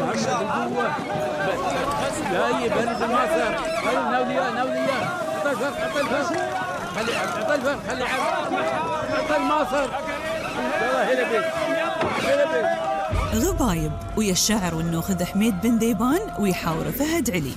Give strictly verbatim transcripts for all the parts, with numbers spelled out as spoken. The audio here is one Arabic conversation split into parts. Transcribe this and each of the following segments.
بالقوة جاي برد المصر. خلي ناوليان ناوليان عطى الفرق عطى الفرق خلي عطى الفرق خلي عطى المصر. يلا هلا بيك هلا بيك. غبايب ويا الشاعر والنوخذ حميد بن ذيبان ويحاور فهد علي.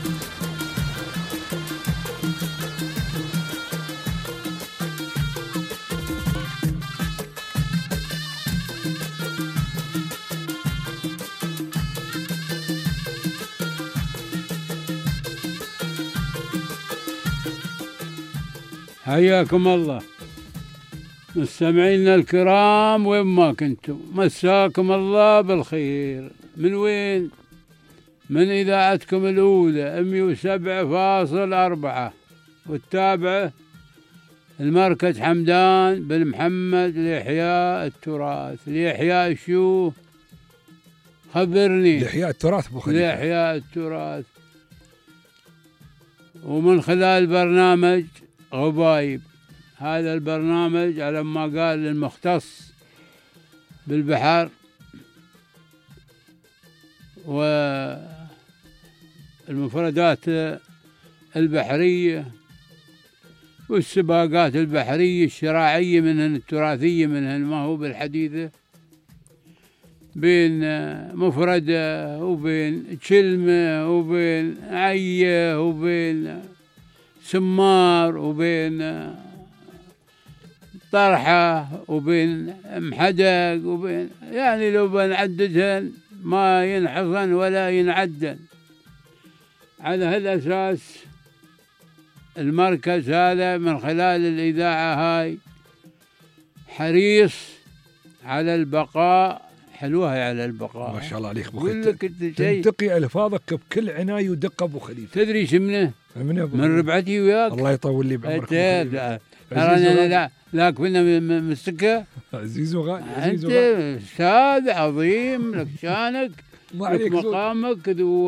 حياكم الله مستمعينا الكرام وين ما كنتم، مساكم الله بالخير. من وين؟ من إذاعتكم الأولى مئة وسبعة فاصل أربعة والتابعة المركز حمدان بن محمد لإحياء التراث. لإحياء شو؟ خبرني. لإحياء التراث أبو خليفة. لإحياء التراث. ومن خلال برنامج غبايب، هذا البرنامج على ما قال المختص بالبحر والمفردات البحرية والسباقات البحرية الشراعية منهن التراثية منهن ما هو بالحديثة، بين مفردة وبين كلمة وبين عية وبين سمار وبين طرحة وبين محدق وبين يعني لو بنعددهن ما ينحصن ولا ينعدن. على هالأساس المركز هذا من خلال الإذاعة هاي حريص على البقاء. حلوة على البقاء ما شاء الله عليك أبو خليفة. تنتقي ألفاظك بكل عناية ودقة أبو خليفة. تدري شمنه؟ من, من ربعتي وياك. الله يطول لي بعمرك. لا لا لا لا كنا من السكة. عزيز وغالي. أنت أستاذ عظيم لك شانك لك مقامك ذو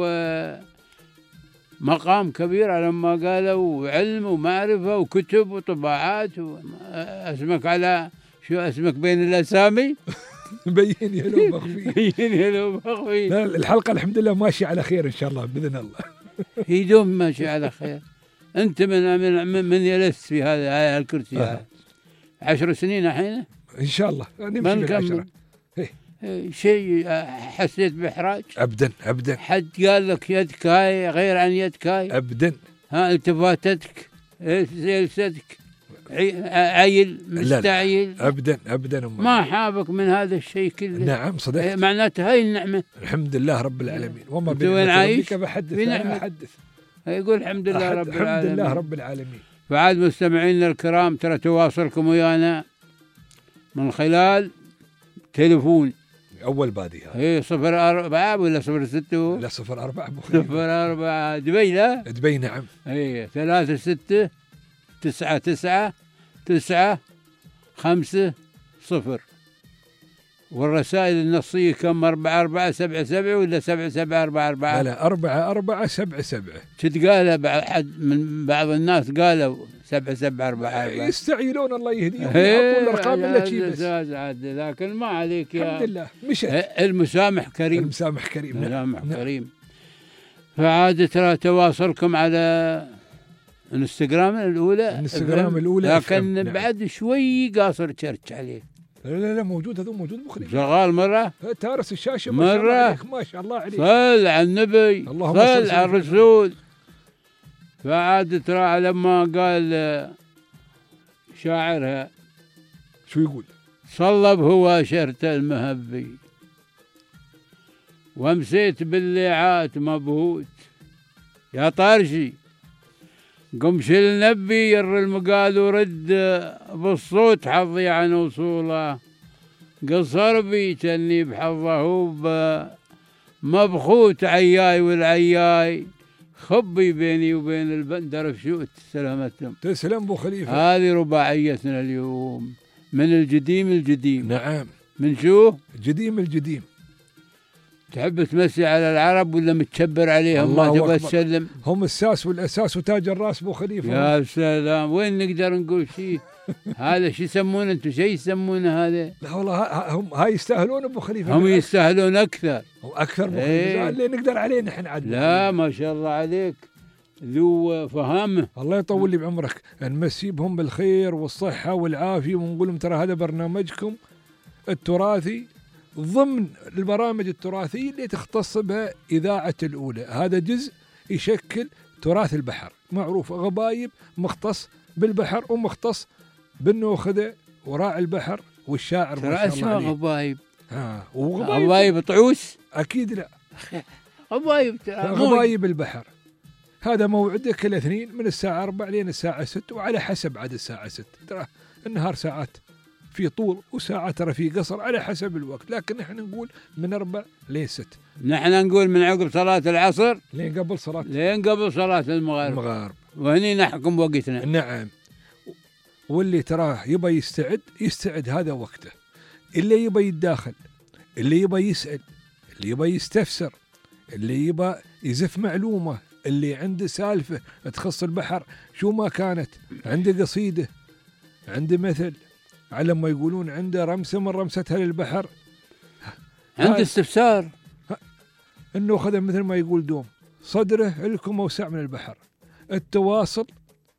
مقام كبير على ما قالوا، وعلم ومعرفة وكتب وطباعات. اسمك على شو اسمك بين الأسامي؟ بين يلو مخفي. بين يلو مخفي. لا الحلقة الحمد لله ماشية على خير إن شاء الله بإذن الله. يدوم ماشي على خير. أنت من من من يلس في هذا الكرسي هذا عشر سنين الحين إن شاء الله نمشي بالعشرة. شيء حسيت بإحراج؟ أبدا أبدا. حد قال لك يدك هاي غير عن يدك هاي؟ أبدا. ها التفاتتك جلستك عيل مستعيل؟ أبدا أبدا. ما حابك من هذا الشيء كله. نعم صدقت. معناته هاي النعمة. الحمد لله رب العالمين. وما بين عايش بحدث أنا أحدث. يقول الحمد لله رب العالمين. الحمد لله رب العالمين. فعاد مستمعينا الكرام ترى تواصلكم ويانا من خلال تليفون أول بادي هذا. إيه صفر أربعة ولا صفر ستة؟ لا صفر أربعة. صفر أربعة دبي. لا دبي نعم. إيه ثلاثة ستة تسعة تسعة تسعة خمسة صفر. والرسائل النصية كم؟ أربعة أربعة سبعة سبعة ولا سبعة سبعة أربعة أربعة؟ لا أربعة أربعة سبعة سبعة. شد قالها بعض حد من بعض الناس قالوا سبعة سبعة أربعة أربعة. يستعيلون الله يهديهم يعطون الأرقام التي بس. لكن ما عليك يا الحمد لله مشت. المسامح كريم. المسامح كريم. المسامح نعم. كريم. فعاد ترى تواصلكم على انستغرام الأولى. انستغرام الأولى. لكن نعم. بعد شوي قاصر تشرش عليه. لا لا لا موجود هذا موجود مخرج. شغال مرة. تارس الشاشة مرة. ما شاء الله عليك ما شاء الله عليك. صل على النبي. صل على الرسول. فعاد ترى على ما قال شاعرها شو يقول؟ صلب هو شرت المهبي ومسيت بالليعات مبهوت يا طارشي قم شل نبي ير المقال ورد بالصوت حظي عن وصوله قصر بي كني بحظه مبخوت عياي والعياي خبي بيني وبين البندر فشوت. سلامتهم. تسلم ابو خليفه. هذه رباعيتنا اليوم من الجديم الجديم. نعم. من شو؟ الجديم الجديم. تحب تمسي على العرب ولا متشبر عليهم ما الله تبغى أكبر. تسلم؟ هم الساس والأساس وتاج الراس أبو خليفة. يا سلام، وين نقدر نقول شيء؟ هذا شو يسمونه انتم؟ شيء يسمونه هذا؟ لا والله ها- هم هاي يستاهلون أبو خليفة. هم يستاهلون اكثر. وأكثر أبو إيه. خليفة اللي نقدر عليه نحن عاد. لا ما شاء الله عليك، ذو فهامه. الله يطول لي بعمرك، نمسي بهم بالخير والصحة والعافية، ونقول لهم ترى هذا برنامجكم التراثي ضمن البرامج التراثية اللي تختص بها إذاعة الأولى. هذا جزء يشكل تراث البحر، معروف غبايب مختص بالبحر ومختص بالنوخذة وراعي البحر والشاعر ترى ما شاء الله اسمه عليه. غبايب. ها وغبايب غبايب طعوس. أكيد لا، غبايب ترى مو- غبايب البحر. هذا موعده كل اثنين من الساعة أربعة لين الساعة ستة، وعلى حسب عاد الساعة ستة. ترى النهار ساعات في طول وساعات ترى في قصر على حسب الوقت، لكن نحن نقول من أربع لين ست، نحن نقول من عقب صلاة العصر لين قبل صلاة لين قبل صلاة المغرب، المغارب. وهني نحكم وقتنا. نعم. واللي تراه يبى يستعد يستعد، هذا وقته. اللي يبى يتداخل، اللي يبى يسأل، اللي يبى يستفسر، اللي يبى يزف معلومة، اللي عنده سالفة تخص البحر شو ما كانت، عنده قصيدة، عنده مثل، على ما يقولون عنده رمسة من رمستها للبحر، عند استفسار انه خذ مثل ما يقول دوم صدره لكم اوسع من البحر. التواصل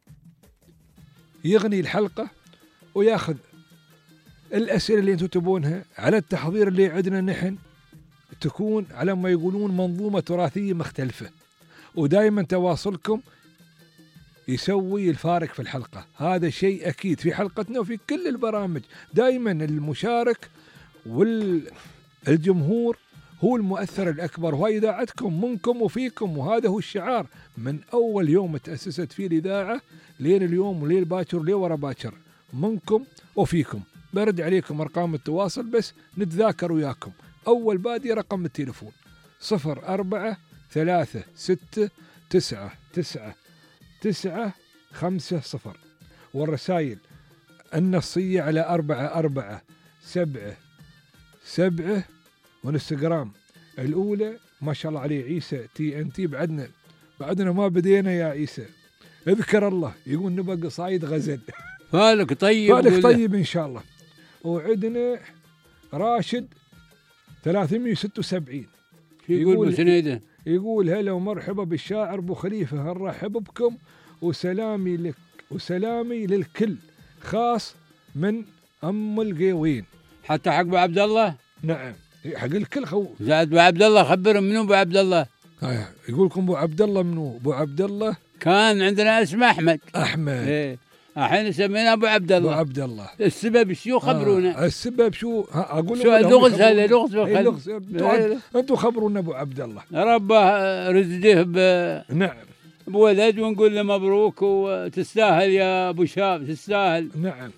يغني الحلقة وياخذ الأسئلة اللي انتم تبونها على التحضير اللي عندنا نحن، تكون على ما يقولون منظومة تراثية مختلفة، ودائما تواصلكم يسوي الفارق في الحلقة. هذا شيء أكيد في حلقتنا وفي كل البرامج. دائما المشارك والجمهور هو المؤثر الأكبر، وهي إذاعتكم منكم وفيكم، وهذا هو الشعار من أول يوم تأسست فيه الإذاعة لين اليوم وليل باكر وليل ورا باكر، منكم وفيكم. برد عليكم أرقام التواصل بس نتذاكر وياكم. أول بادي رقم التليفون صفر أربعة ثلاثة ستة تسعة تسعة تسعة خمسة صفر، والرسائل النصية على أربعة أربعة سبعة سبعة، والانستغرام الأولى ما شاء الله عليه عيسى تي ان تي. بعدنا بعدنا ما بدينا يا عيسى، اذكر الله يقول نبقى قصايد غزل. فالك طيب فالك طيب إن شاء الله. وعندنا راشد ثلاثمئة وستة وسبعين يقول بسنيده، يقول هلا ومرحبا بالشاعر ابو خليفه، نرحب بكم وسلامي لك وسلامي للكل، خاص من ام القيوين. حتى حق ابو عبد الله. نعم حق الكل. خو زاد ابو عبد الله، خبرهم منو ابو عبد الله. آه. يقول لكم ابو عبد الله منو؟ ابو عبد الله كان عندنا اسمه احمد. احمد ايه الحين سمينا ابو عبد الله. ابو عبد الله. السبب شو خبرونا؟ آه. السبب شو؟ ها اقول شو اللغز هذا؟ لغز إيه لغز. انتم خبرونا ابو عبد الله. ربه رزقه ب نعم بولد، ونقول له مبروك وتستاهل يا ابو شاب، تستاهل. نعم.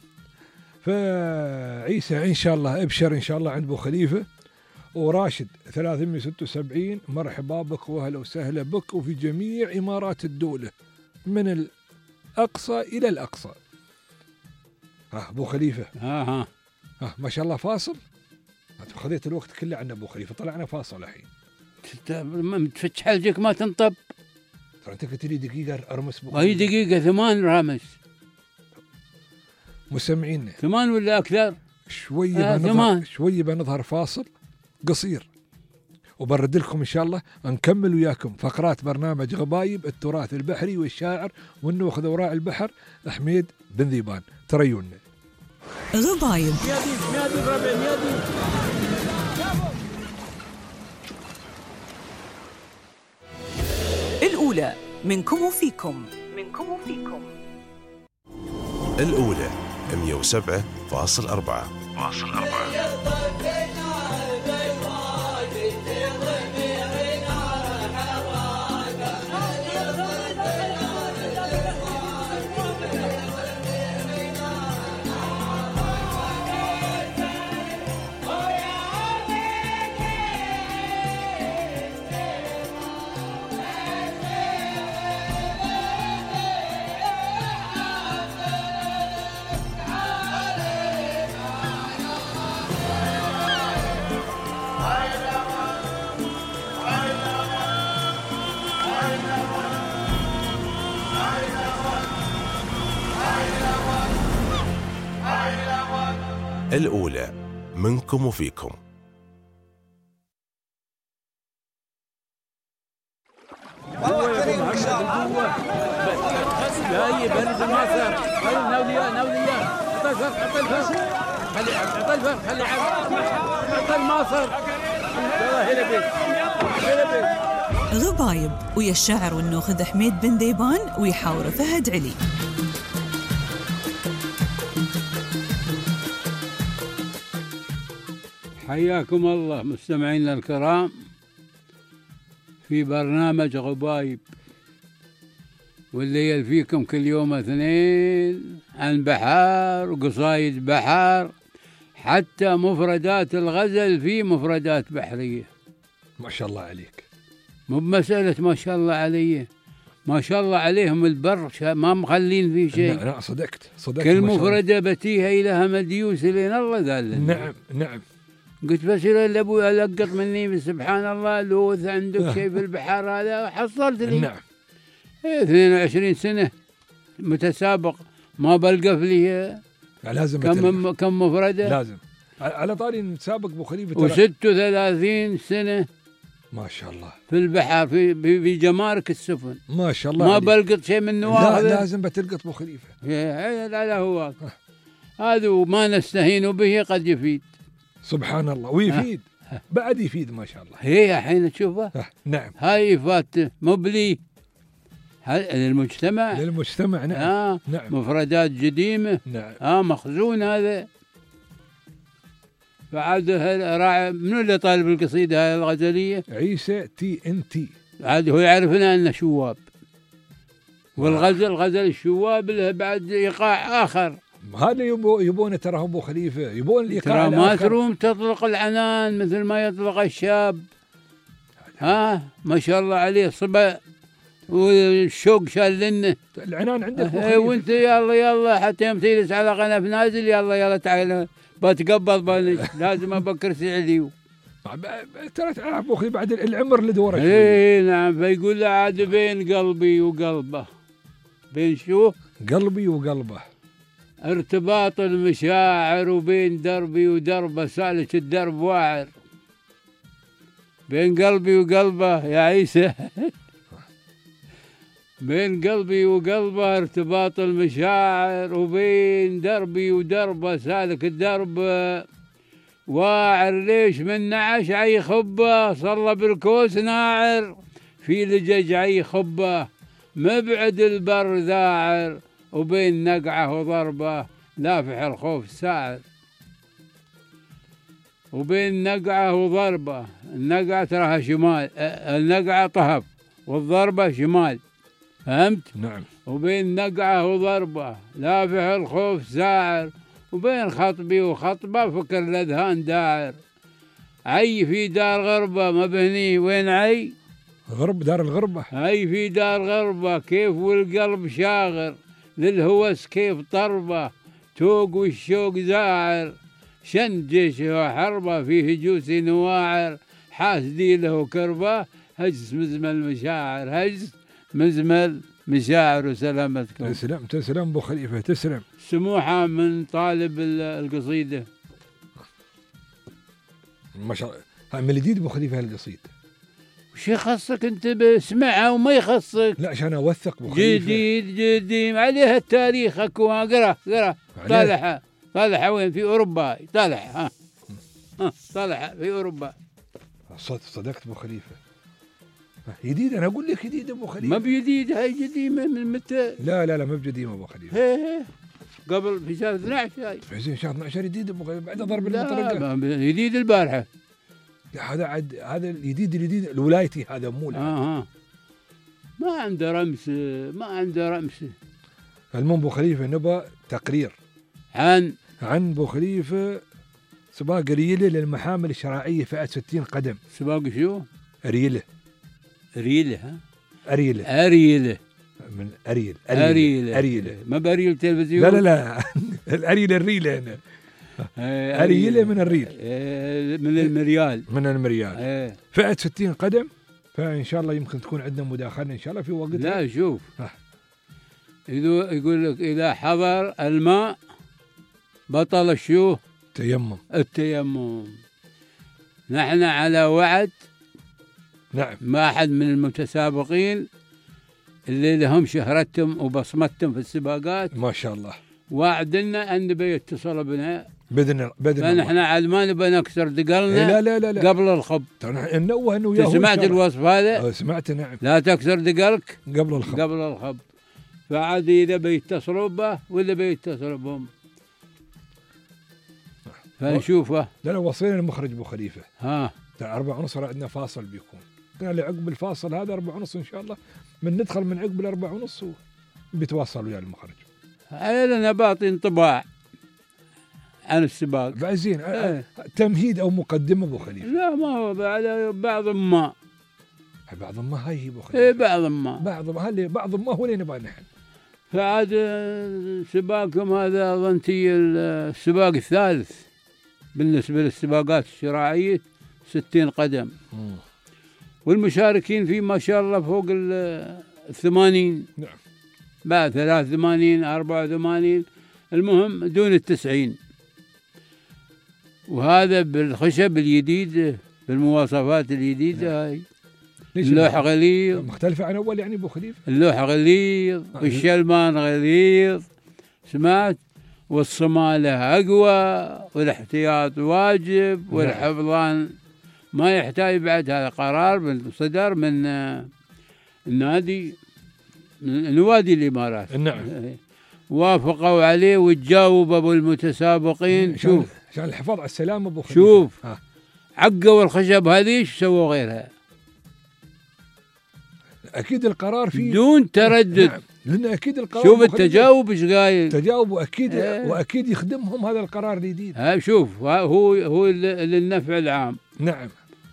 فعيسى ان شاء الله ابشر ان شاء الله عند ابو خليفه. وراشد ثلاثمئة وستة وسبعين مرحبا بك واهلا وسهلا بك، وفي جميع امارات الدوله من الاقصى الى الاقصى. ها ابو خليفه. ها ها ها ما شاء الله فاصل. خذيت الوقت كله عن ابو خليفه، طلعنا فاصل الحين. ما تفتش حلقك ما تنطب. ترى انت قلت لي دقيقه ارمس ابو هي دقيقه ثمان رامس. مستمعينا ثمان ولا اكثر؟ شويه آه بنظهر شويه بنظهر فاصل قصير، وبرد لكم ان شاء الله نكمل وياكم فقرات برنامج غبايب التراث البحري والشاعر والنوخذ وراء البحر حميد بن ذيبان. تريونا غبايب. الأولى منكم وفيكم. منكم وفيكم. الأولى مئة وسبعة فاصل أربعة. الأولى منكم وفيكم. جاي بنزل مصر. خلي ناوليا ناوليا عطى الفرق عطى الفرق خلي عطى الفرق خلي عطى الماصر. يلا هلا بيك هلا بيك. غبايب ويا الشاعر والنوخذ حميد بن ذيبان ويحاور فهد علي. حياكم الله مستمعينا الكرام في برنامج غبايب، واللي يلفيكم كل يوم اثنين عن بحار وقصايد بحر، حتى مفردات الغزل في مفردات بحرية. ما شاء الله عليك. مو بمسألة ما شاء الله عليه، ما شاء الله عليهم البر ما مخلين فيه شيء. لا, لا صدقت صدقت. كل مفردة بتيها إلها مديوس لين الله ذل. نعم نعم. قلت بس إلى أبوي ألقط مني سبحان الله لوث عندك شيء في البحر هذا حصلت لي. نعم. اثنين وعشرين سنة متسابق ما بلقى لي لازم كم كم مفردة. لازم. على طاري نتسابق ابو خليفه وست وثلاثين سنة ما شاء الله في البحر في في جمارك السفن. ما شاء الله ما عليك. بلقط شيء من نواهذ. لا لازم بتلقط ابو خليفه. لا لا هو هذا وما نستهين به قد يفيد. سبحان الله ويفيد. أه. بعد يفيد ما شاء الله. هي حين تشوفه. أه. نعم. هاي فات مبلي للمجتمع. للمجتمع نعم. آه. نعم. مفردات قديمة. نعم. آه مخزون هذا. فعاد راعي منو اللي طالب القصيدة هاي الغزلية؟ عيسى تي ان تي. عاد هو يعرفنا أنه شواب. والغزل غزل الشواب له بعد إيقاع آخر. هذا يبو يبون ترى ابو خليفه يبون الايقاع ترى ما تروم تطلق العنان مثل ما يطلق الشاب. ها ما شاء الله عليه صبا والشوق شال لنا العنان عندك. اه وانت يلا يلا حتى يوم تجلس على قناة نازل يلا يلا تعال بتقبض بالش لازم ابكرسي عليو. ترى ابو خليفه بعد العمر اللي دوره. اي نعم. فيقول له عاد بين قلبي وقلبه. بين شو؟ قلبي وقلبه. ارتباط المشاعر وبين دربي ودربه سالك الدرب واعر. بين قلبي وقلبه يا عيسى. بين قلبي وقلبه ارتباط المشاعر وبين دربي ودربه سالك الدرب واعر. ليش من نعش عي خبه صلى بالكوس ناعر في لجج عي خبه مبعد البر ذاعر وبين نقعه وضربه لافح الخوف ساعر. وبين نقعه وضربه النقعه تراها شمال النقعه طهف والضربه شمال فهمت؟ نعم. وبين نقعه وضربه لافح الخوف ساعر وبين خطبي وخطبه فكر الاذهان داعر. عي في دار غربه مبهني وين عي؟ غرب دار الغربه. عي في دار غربه كيف والقلب شاغر للهوس كيف طربه توق والشوق زاعر. شن جيشه حربه فيه هجوس نواعر حاسدي له كربه هجس مزمل مشاعر هجس مزمل مشاعر. وسلامتكم. تسلم تسلم ابو خليفه تسلم. سموحه من طالب القصيده. ما شاء الله. هاي من جديد ابو خليفه هالقصيد. وش يخصك انت بسمعها وما يخصك؟ لا عشان اوثق ابو خليفه. جديد جديد عليها التاريخ اكو. قرا قرا طالعها طالعها وين في اوروبا طالعها. ها ها طالعها في اوروبا. صدقت ابو خليفه. جديد انا اقول لك جديد ابو خليفه. ما بجديد هاي قديمه من متى؟ لا لا لا ما بقديمه ابو خليفه. هي هي قبل في شهر اثنا عشر هاي. في شهر اثنا عشر جديد ابو خليفه بعد ضرب لا المطرقه. جديد البارحه. هذا عاد هذا الجديد الجديد الولايتي هذا مو. اه اه ما عنده رمس ما عنده رمس. المهم ابو خليفه نبى تقرير عن عن ابو خليفه سباق ريله للمحامل الشرعيه فئه ستين قدم. سباق شو؟ ريله. ريله ها؟ اريله. اريله من اريل اريله اريله ما باريل تلفزيون. لا لا لا الاريله الريله هنا. اريله من الريل من المريال من المريال. ايه. فئه ستين قدم. فان شاء الله يمكن تكون عندنا مداخله ان شاء الله في وقت. لا شوف يقول لك اذا حضر الماء بطل الشو تيمم. التيمم. نحن على وعد نعم. مع أحد من المتسابقين اللي لهم شهرتهم وبصمتهم في السباقات، ما شاء الله، وعدنا أن بيتصل بنا بإذن بإذن الله. فنحن عاد ما نبى نكسر دقلنا لا لا لا لا. قبل الخب. ترى نوه انه وياه. سمعت الوصف هذا؟ سمعت. نعم. لا تكسر دقلك قبل الخب. قبل الخب. فعاد إذا بيتصلوا به ولا بيتصلوا بهم فنشوفه. لا لا، وصينا المخرج ابو خليفه. ها ترى أربعة ونص عندنا فاصل بيكون، قال لي عقب الفاصل هذا أربعة ونص ان شاء الله من ندخل من عقب الأربعة ونص بيتواصل ويا المخرج. علينا باطي انطباع عن السباق. بعد زين. ايه. تمهيد او مقدمه ابو خليفه. لا ما هو بعد بعض ما بعض ما هاي ابو خليفه. ايه بعض ما بعض ما هل بعض ما هو اللي نبغى نحن. فعاد سباقكم هذا ظنتي السباق الثالث بالنسبه للسباقات الشراعيه، ستين قدم. مم. والمشاركين فيه ما شاء الله فوق الثمانين. نعم. بعد ثلاث وثمانين أربعة وثمانين، المهم دون التسعين. وهذا بالخشب الجديد بالمواصفات الجديدة. هاي اللوح غليظ مختلفة عن أول يعني أبو خليفة. اللوح غليظ والشلمان غليظ، سمعت، والصمالة أقوى والاحتياط واجب والحفظان ما يحتاج. بعد هذا قرار صدر من النادي من نوادي الإمارات. نعم. وافقوا عليه وتجاوب ابو المتسابقين. شوف عشان الحفاظ على السلامه ابو خليفه. شوف ها. عقوا الخشب هذه ايش سووا غيرها؟ اكيد القرار فيه بدون تردد. نعم. لان اكيد القرار شوف التجاوب ايش قايل. تجاوب واكيد اه. واكيد يخدمهم هذا القرار الجديد. ها شوف هو هو للنفع العام. نعم.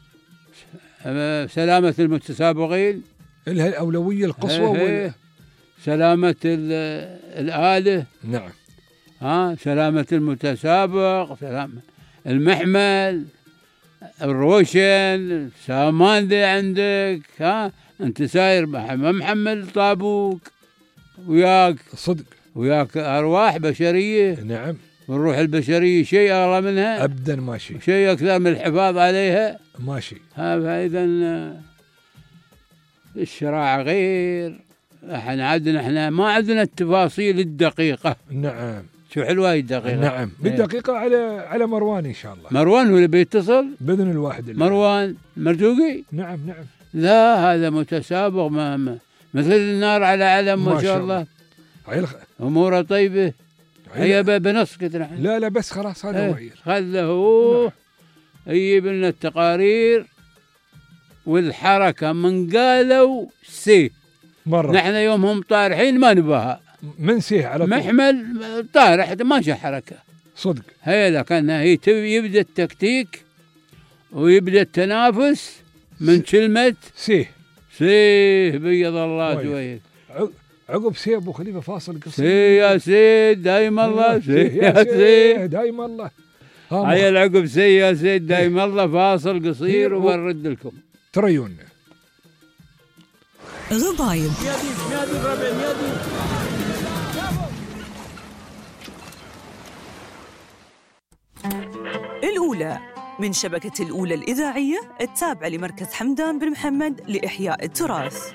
سلامه المتسابقين لها الاولويه القصوى. وال... سلامة الآلة. نعم. ها سلامة المتسابق، سلامة المحمل، الروشن، سامان ذي عندك. ها أنت ساير ما محمل طابوك وياك صدق، وياك أرواح بشرية. نعم. والروح البشرية شيء أغلى منها أبدا، ماشي شيء أكثر من الحفاظ عليها، ماشي. ها فإذا الشراع غير. احنا عندنا احنا ما عندنا التفاصيل الدقيقة. نعم. شو حلوة هي الدقيقة. نعم بالدقيقة. على على مروان إن شاء الله. مروان هو اللي بيتصل بإذن الواحد اللي. مروان مرزوقي. نعم نعم. لا هذا متسابق ما, ما مثل النار على علم ما, ما شاء الله. عيل... أموره طيبة. هي بنص كده. لا لا بس خلاص هذا وعيل. خذه يجيب لنا التقارير والحركة من قالوا سي مرة. نحن يومهم طارحين ما نباها من سيه على طول. محمل طارح ماشي حركة صدق. هي لكن هي يبدأ التكتيك ويبدأ التنافس من كلمة سيه. سيه بيض الله وجهك. عقب سيه ابو خليفه فاصل قصير. سيه يا سيد دايم الله. سيه يا سيد دايم الله. هاي العقب سيه يا سيد دايم الله فاصل قصير وبنرد لكم تريون. غبايب. الأولى من شبكة الأولى الإذاعية التابعة لمركز حمدان بن محمد لإحياء التراث.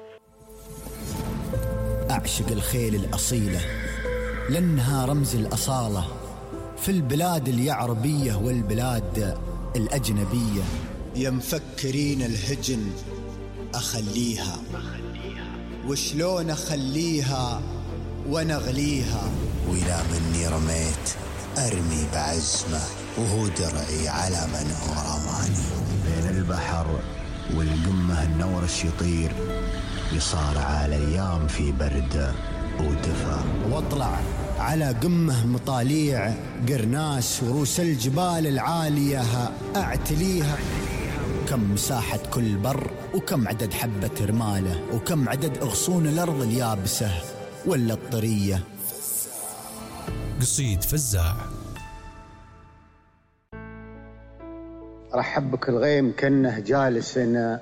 أعشق الخيل الأصيلة لأنها رمز الأصالة في البلاد اليعربية والبلاد الأجنبية. يا مفكرين الهجن أخليها وشلون أخليها ونغليها، وإلى مني رميت أرمي بعزمه وهو درعي على من هو رماني. بين البحر والقمة النورش يطير يصارع الأيام في برد ودفا، واطلع على قمة مطاليع قرناس وروس الجبال العالية أعتليها. كم مساحة كل بر وكم عدد حبة رمالة وكم عدد أغصون الأرض اليابسة ولا الطرية. قصيد فزاع. رحبك الغيم كأنه جالس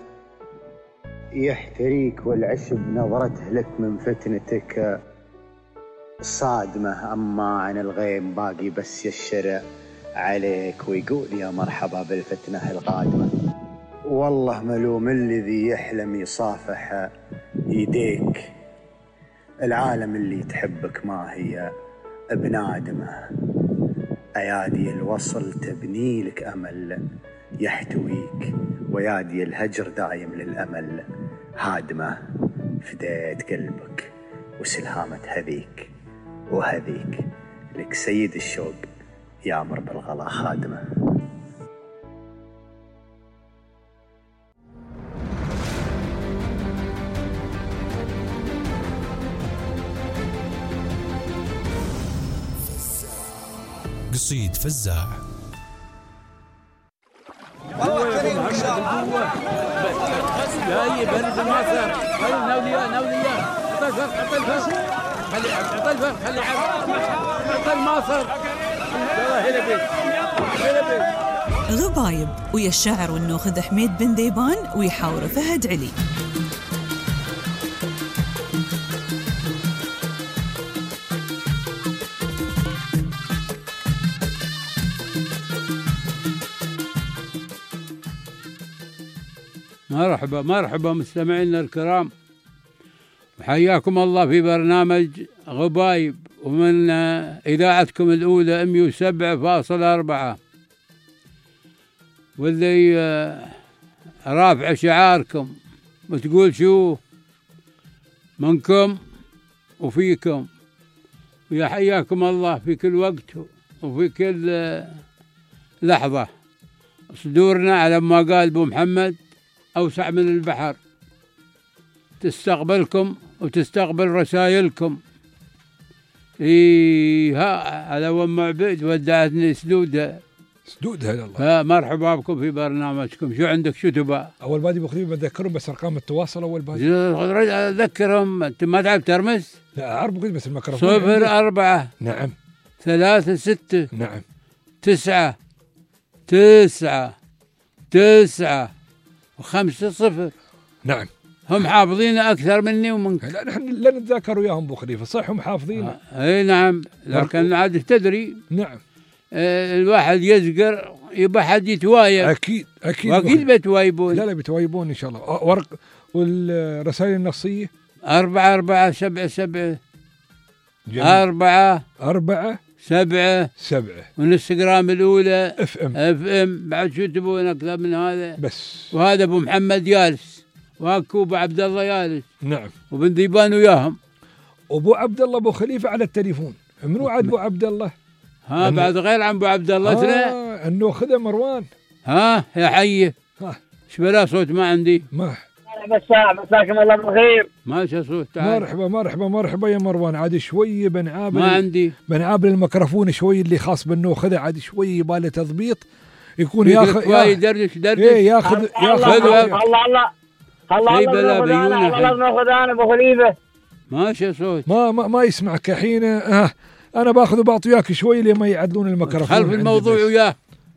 يحتريك والعشب نظرته لك من فتنتك الصادمة. أما عن الغيم باقي بس يشرع عليك ويقول يا مرحبا بالفتنة القادمة. والله ملوم الذي يحلم يصافح يديك، العالم اللي تحبك ما هي بنادمة، أيادي الوصل تبني لك أمل يحتويك، ويادي الهجر دايم للأمل هادمة. فديت قلبك وسلهامة هذيك وهذيك، لك سيد الشوق يامر بالغلا خادمة. قصيد فزاع. جاي برد الماصر، خلي ناوليا ناوليا عطى الفرق عطى الفرق خلي عطى الفرق خلي عطى الماصر. يلا هلا بيك هلا بيك. غبايب ويا الشاعر والنوخذ حميد بن ذيبان ويحاور فهد علي. مرحبا مرحبا مستمعينا الكرام، وحياكم الله في برنامج غبايب، ومن إذاعتكم الأولى مئة وسبعة فاصلة أربعة، واللي رافع شعاركم وتقول شو منكم وفيكم، ويا حياكم الله في كل وقت وفي كل لحظة. صدورنا على ما قال أبو محمد أوسع من البحر، تستقبلكم وتستقبل رسائلكم. إيه ها على أم عبيد ودعتني سدودة سدودة هلا الله. مرحبا بكم في برنامجكم. شو عندك شو تبغى؟ أول بادي بخليه بذكرهم بس أرقام التواصل. أول بادي أذكرهم. أنت ما تعرف ترمس؟ لا أعرف بقول بس الميكروفون. صفر أربعة نعم ثلاثة ستة نعم تسعة تسعة تسعة وخمسة صفر. نعم هم حافظين أكثر مني ومنك. لا نحن لا نتذاكر وياهم أبو خليفة. صح هم حافظين. آه. أي نعم، لكن عاد تدري. نعم آه الواحد يزقر يبقى حد يتوايب. أكيد أكيد وأكيد بيتوايبون. لا لا بيتوايبون إن شاء الله. ورق والرسائل النصية أربعة أربعة سبعة سبعة جميل. أربعة أربعة سبعة سبعة. والانستغرام الأولى اف ام اف ام. بعد شو تبون أكثر من هذا؟ بس. وهذا أبو محمد يالس، واكو أبو عبد الله يالس. نعم وبن ذيبان وياهم. وأبو عبد الله أبو خليفة على التليفون. منو عاد أبو عبد الله؟ ها بعد غير عن أبو عبد الله اثنين. آه أنه خذ مروان. ها يا حيه. ها ايش بلا صوت ما عندي. ما مساء مساكم الله بالخير. ماشي صوت. تعال. مرحبا مرحبا مرحبا يا مروان. عاد شوي بنعابل ما عندي بنعابل الميكروفون شوي اللي خاص بالنوخذ. عاد شوي يباله تضبيط يكون ياخذ يدردش دردش. ايه ياخذ ياخذ الله الله الله الله بلا بيونه. الله ناخذ انا ابو خليفه. ماشي صوت. ما ما, ما يسمعك الحين. آه انا باخذ وبعطي وياك شوي لما يعدلون الميكروفون. خلف الموضوع وياه.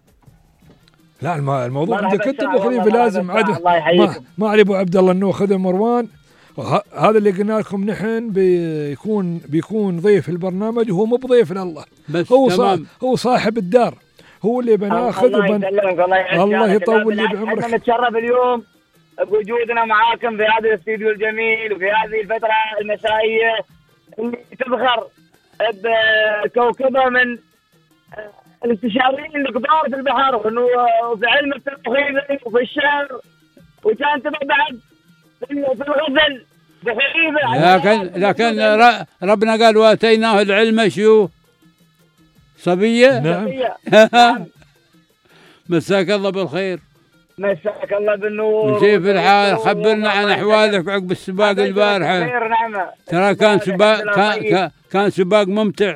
لا الموضوع عندك انت ابو خليفه لازم عاد ما, ما علي ابو عبد الله انه خذ مروان. هذا اللي قلنا لكم نحن بيكون بيكون ضيف البرنامج وهو مو بضيف لله. هو صاحب هو صاحب الدار، هو اللي بناخذ الله وبن... الله, الله يطول لي بعمرك. احنا نتشرف اليوم بوجودنا معاكم في هذا الاستديو الجميل وفي هذه الفتره المسائيه اللي تفخر بكوكبه من الاستشاريين الكبار في البحر وفي علم التوحيد وفي الشعر، وكان تبع بعد في الغزل بخليفه. لكن لكن ربنا قال واتيناه العلم شو صبيه. نعم. مساك الله بالخير. مساك الله بالنور. وكيف الحال؟ خبرنا عن احوالك عقب السباق البارحه. ترى كان سباق كان, كان سباق ممتع.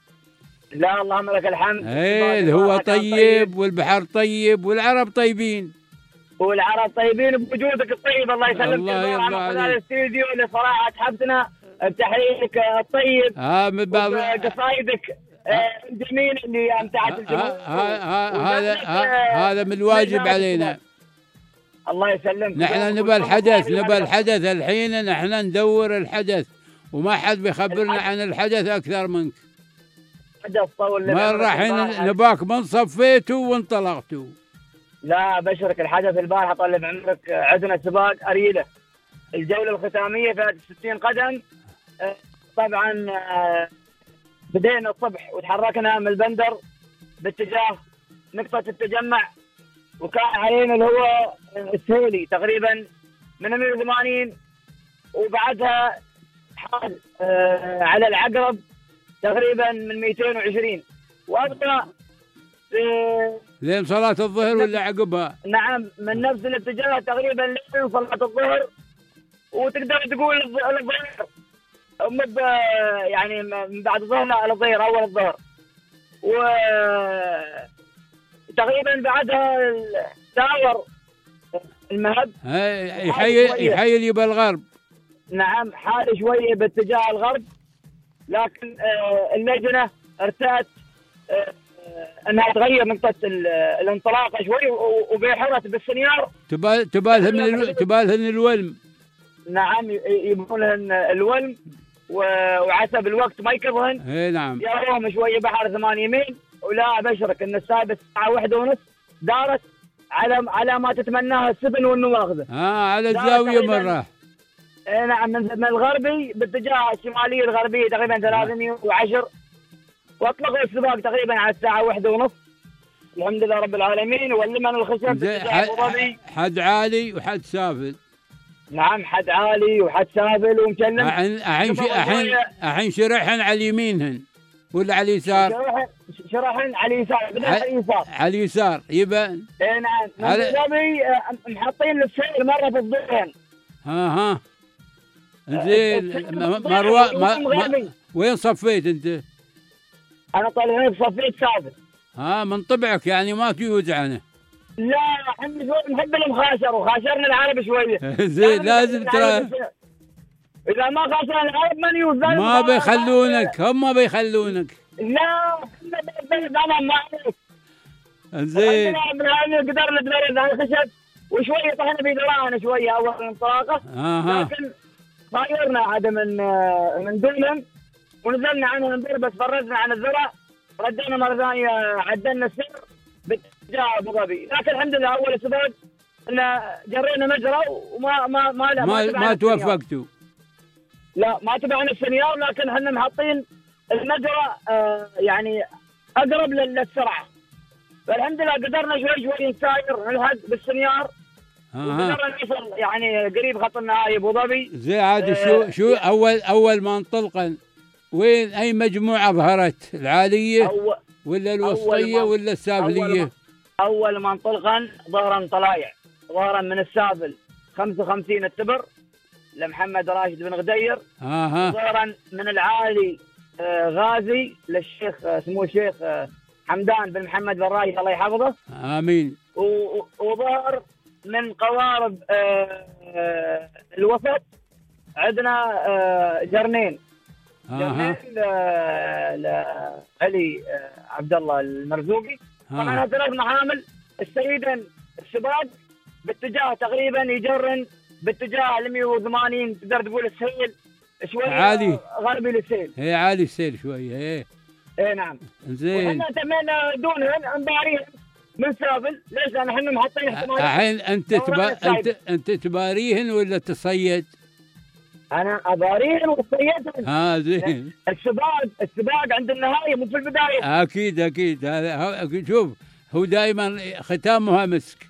لا اللهم لك الحمد. ايه الهواء طيب والبحر طيب والعرب طيبين. والعرب طيبين بوجودك الطيب. الله يسلمك. الله يرضى عليك. الاستديو اللي صراحه تحبتنا بتحييك الطيب. اه من بعض قصايدك الجميله اللي امتعت الجمهور. هذا هذا من الواجب علينا. الله يسلمك. نحن نبى الحدث نبى الحدث الحين. نحن ندور الحدث وما حد بيخبرنا عن الحدث اكثر منك. حدث طول ما رايحين نباك من صفيتوا وانطلقتوا. لا بشرك الحدث البارحه طال بعمرك عندنا سباق اريله الجوله الختاميه في ستين قدم. طبعا بدينا الصبح وتحركنا من البندر باتجاه نقطه التجمع، وكان علينا اللي هو السهيلي تقريبا من مئة وثمانين، وبعدها حال على العقرب تقريبا من مئتين وعشرين، وابقى لين صلاة الظهر ولا عقبها؟ نعم من نفس الاتجاه تقريبا لين صلاة الظهر، وتقدر تقول الظهر مب يعني من بعد الظهر لا الظهر اول الظهر، وتقريبا بعدها داور المهب يحيل يحيل يبقى الغرب. نعم حال شويه باتجاه الغرب، لكن اللجنه ارتأت انها تغير نقطه الانطلاقه شوي وبحرت بالسنيار. تبال تبالهن تبالهن الولم. نعم يبغونهن الولم وعسب الوقت ما يكرهن. اي نعم. يروهم شويه بحر ثمان يمين، ولا ابشرك ان الساعه الساعه واحدة ونص دارت على على ما تتمناها السبن والنواخذه. اه على الزاويه مره. اي نعم من الغربي باتجاه الشماليه الغربيه تقريبا ثلاثمئة وعشرة، واطلقوا السباق تقريبا على الساعه واحدة ونص. الحمد لله رب العالمين. واللمن الخشب باتجاه ابو ظبي حد عالي وحد سافل. نعم حد عالي وحد سافل ومكلم. الحين الحين الحين شرحن على يمينهن ولا على اليسار؟ شرحن على اليسار. على اليسار على اليسار يبان. اي نعم من ابو ظبي محطين السير مره في الظهرين. ها ها زين. مروه ما ما وين صفيت انت؟ انا طالعين صفيت سافل. ها من طبعك يعني ما تجوز عنه. لا احنا نحب المخاشر وخاشرنا العرب شويه. زين لازم ترى اذا ما خاشرنا العرب ما نيوز. ما بيخلونك هم بيخلونك. لا احنا بنبلد انا ما عليك. زين قدرنا نتبرد على الخشب وشويه طحنا في دراعنا شويه اول الانطلاقه. اها لكن طايرنا عاد من من دولن ونزلنا عنها ننظر بس فرزنا عن الذرع، ردينا مره ثانيه عدلنا السير باتجاه ابو ظبي. لكن الحمد لله اول سباق ان جرينا مجرى وما ما ما ما, ما, ما توفقتوا. لا ما تبعنا السنيار، لكن احنا محطين المجرى آه يعني اقرب للسرعه، فالحمد لله قدرنا شوي شوي نساير نلحق بالسنيار. وقدرنا نوصل يعني قريب خط النهائي ابو ظبي. زي عاد شو شو اول اول ما انطلقن وين اي مجموعه ظهرت؟ العاليه أول ولا الوسطيه ولا السافليه؟ أول ما, أول ما انطلقن ظهرا طلايع، ظهرا من السافل خمسة وخمسين التبر لمحمد راشد بن غدير. اها ظهرا من العالي آه غازي للشيخ آه سمو الشيخ آه حمدان بن محمد بن راشد الله يحفظه. امين. وظهر من قوارب آه آه الوسط عندنا آه جرنين. اها لعلي عبد الله المرزوقي. طبعا ثلاث محامل السيدن السباق باتجاه تقريبا يجرن باتجاه ال مئة وثمانين، تقدر تقول السيل شوي عالي غربي للسيل. هي عالي السيل شويه. ايه ايه نعم. زين. واحنا تمينا دونهن انباريهم من سافل. ليش؟ لان احنا محطين احتمال. الحين انت تبا... انت انت تباريهن ولا تصيد؟ انا اباريهن وصيدهن. ها زين. السباق السباق عند النهايه مو في البدايه. اكيد اكيد هذا شوف هو دائما ختامها مسك.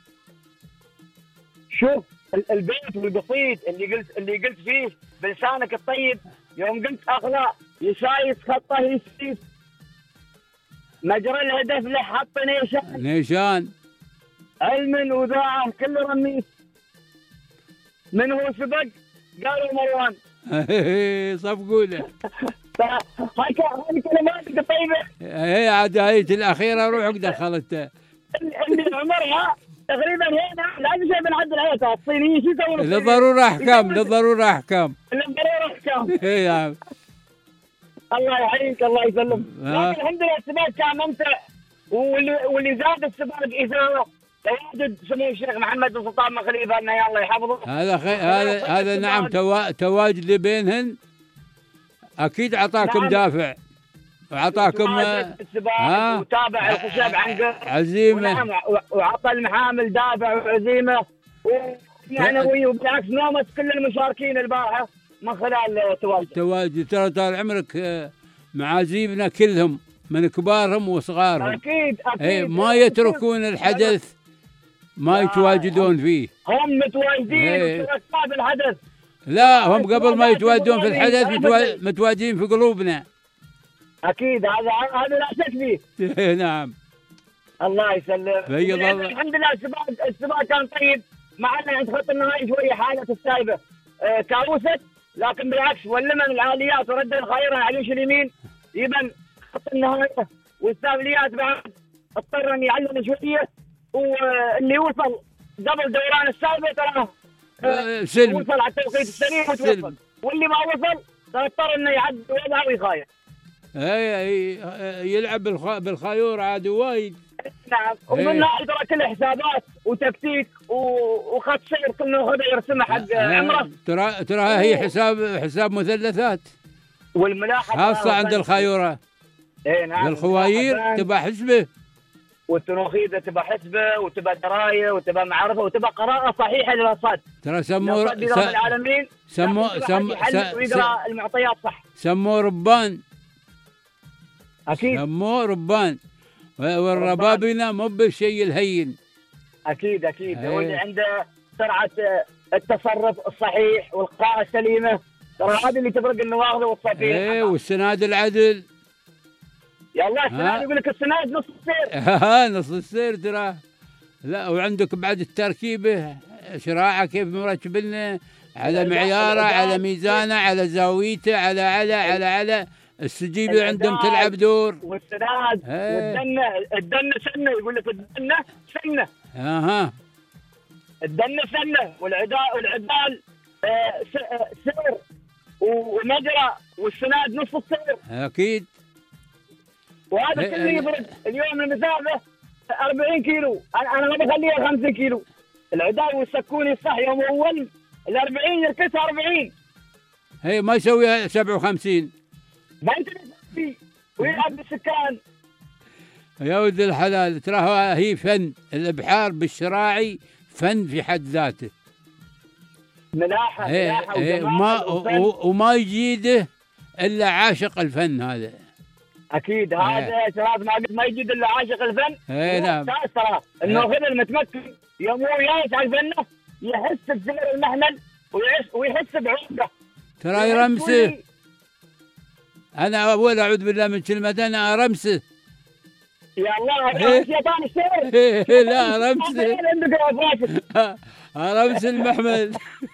شوف البيت والقصيد اللي قلت اللي قلت فيه بلسانك الطيب يوم قلت اخلاق يسايس خطه يسيس مجرى الهدف له حط نيشان نيشان علم وذاعه كل رميس. من هو سبق؟ قالوا مروان. صفقوا له. هاي كلماتك الطيبه. هي عاد هاي الاخيره روح دخلتها. اللي عمرها تقريبا هنا لازم شيء من عند العيله الصينيين شو يسوون؟ للضروره احكام للضروره احكام. للضروره احكام. اي نعم. الله يحييك الله يسلم. لكن الحمد لله السباق كان ممتع، واللي واللي زاد السباق اثاره تواجد سمو الشيخ محمد بن سلطان بن خليفه انه الله يحفظه. هذا خي... هذا هذا نعم توا... تواجد بينهن اكيد اعطاكم نعم. دافع. وعطاكم السباق وتابع الخشب عن عزيمة، وعطى المحامل دافع وعزيمة ومعنوي، وبالعكس نومت كل المشاركين البارحة من خلال تواجد تواجد. ترى طال عمرك معازيمنا كلهم من كبارهم وصغارهم أكيد أكيد ايه ما يتركون الحدث ما يتواجدون فيه. هم متواجدين وشركاء بالحدث. لا هم قبل ما يتواجدون في الحدث متواجدين في قلوبنا. أكيد هذا هذا لا شك فيه. نعم الله يسلم. بيض الله. الحمد لله السباق السباق كان طيب، مع أن عند خط النهائي شوية حالة السايبة آه كابوست، لكن بالعكس ولمن العاليات ورد الخير على الوش اليمين يبن خط النهائي، والسابليات بعد اضطر ان يعلم شويه، واللي وصل قبل دوران السابق ترى آه سلم وصل على التوقيت السليم وتوصل، واللي ما وصل اضطر انه يعدل وضعه ويخاير. اي يلعب بالخيور عاد وايد. نعم ومن النهايه ترى كل حسابات وتكتيك وخط سير كنا ناخذه يرسمه حق عمره. ترى ترى هي حساب حساب مثلثات، والملاحظه خاصه عند الخيوره. اي نعم الخواير تبى حسبه، والتنوخيده تبى حسبه، وتبى درايه، وتبى معرفه، وتبى قراءه صحيحه للرصاد. ترى سموا رب العالمين سموا سموا ويقرا المعطيات صح. سموه ربان. اكيد سموه ربان، والربابنه مو بالشيء الهين. اكيد اكيد هو اللي عنده سرعه التصرف الصحيح والقراءه السليمه، ترى هذا اللي تفرق النواغذ والصفيح. ايه والسناد العدل. يا الله السناد يقول لك السناد نص السير. ها نص السير ترى. لا وعندك بعد التركيبه شراعه كيف مركب لنا على معياره على ميزانه على زاويته على على على على السجيبه عندهم تلعب دور. والسناد والدنه الدنه سنه يقول لك الدنه سنه. اها الدنه سنه والعداء والعدال آه سير ومجرى، والسناد نص السير. اكيد. وهذا كله يفرق. اليوم المسافه أربعين كيلو، انا انا ما بخليها خمسين كيلو. العداء والسكوني الصح يوم اول ال أربعين يركزها أربعين. هي ما يسويها سبعة وخمسين. ما ينتبه ويلعب بالسكان. يا ولد الحلال تراها هي فن، الابحار بالشراعي فن في حد ذاته. ملاحه ملاحه وما وما يجيده الا عاشق الفن هذا. اكيد هذا ترى ما قد ما يجيد الا عاشق الفن. اي نعم. ترى انه غير المتمكن يوم هو جالس على فنه يحس بسعر المحمل ويحس بعمقه. ترى يرمسه. انا اول اعوذ بالله من كلمه انا ارمسه. يا الله شيطان الشير. لا ارمسه. ارمس المحمل.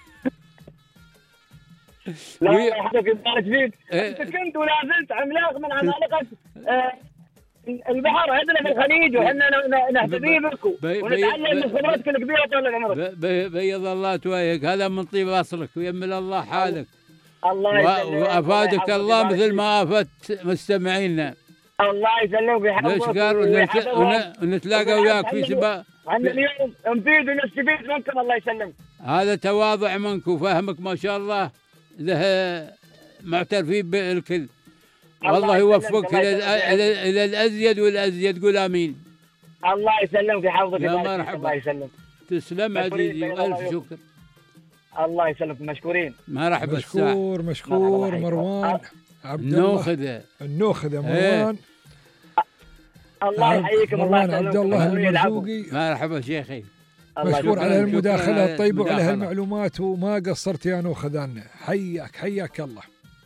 لا الله يحفظك ويبارك فيك. انت كنت ولا زلت عملاق من عمالقه البحر عندنا في الخليج، وحنا نهتدي بك ونتعلم من خبرتك الكبيره طول عمرك. بيض الله تويك، هذا من طيب اصلك ويمل الله حالك. الله يسلمك وافادك الله مثل ما افدت مستمعينا. الله يسلمك ويحفظك ونتلاقى وياك في سباق. احنا اليوم نفيد ونستفيد منكم. الله يسلمك. هذا تواضع منك وفهمك ما شاء الله له معترفين بالكل. والله يوفقك الى الى الازيد والازيد. قول امين. الله يسلمك ويحفظك. يا مرحبا. الله يسلمك. تسلم عزيزي والف شكر. الله يسلمك مشكورين. مرحبا. مشكور مشكور مروان عبد الله النوخذه النوخذه مروان. الله يحييكم. الله عبد الله المرزوقي. مرحبا شيخي. مشكور على المداخله الطيبه وعلى هالمعلومات، وما قصرت يا نوخذان. حياك حياك الله.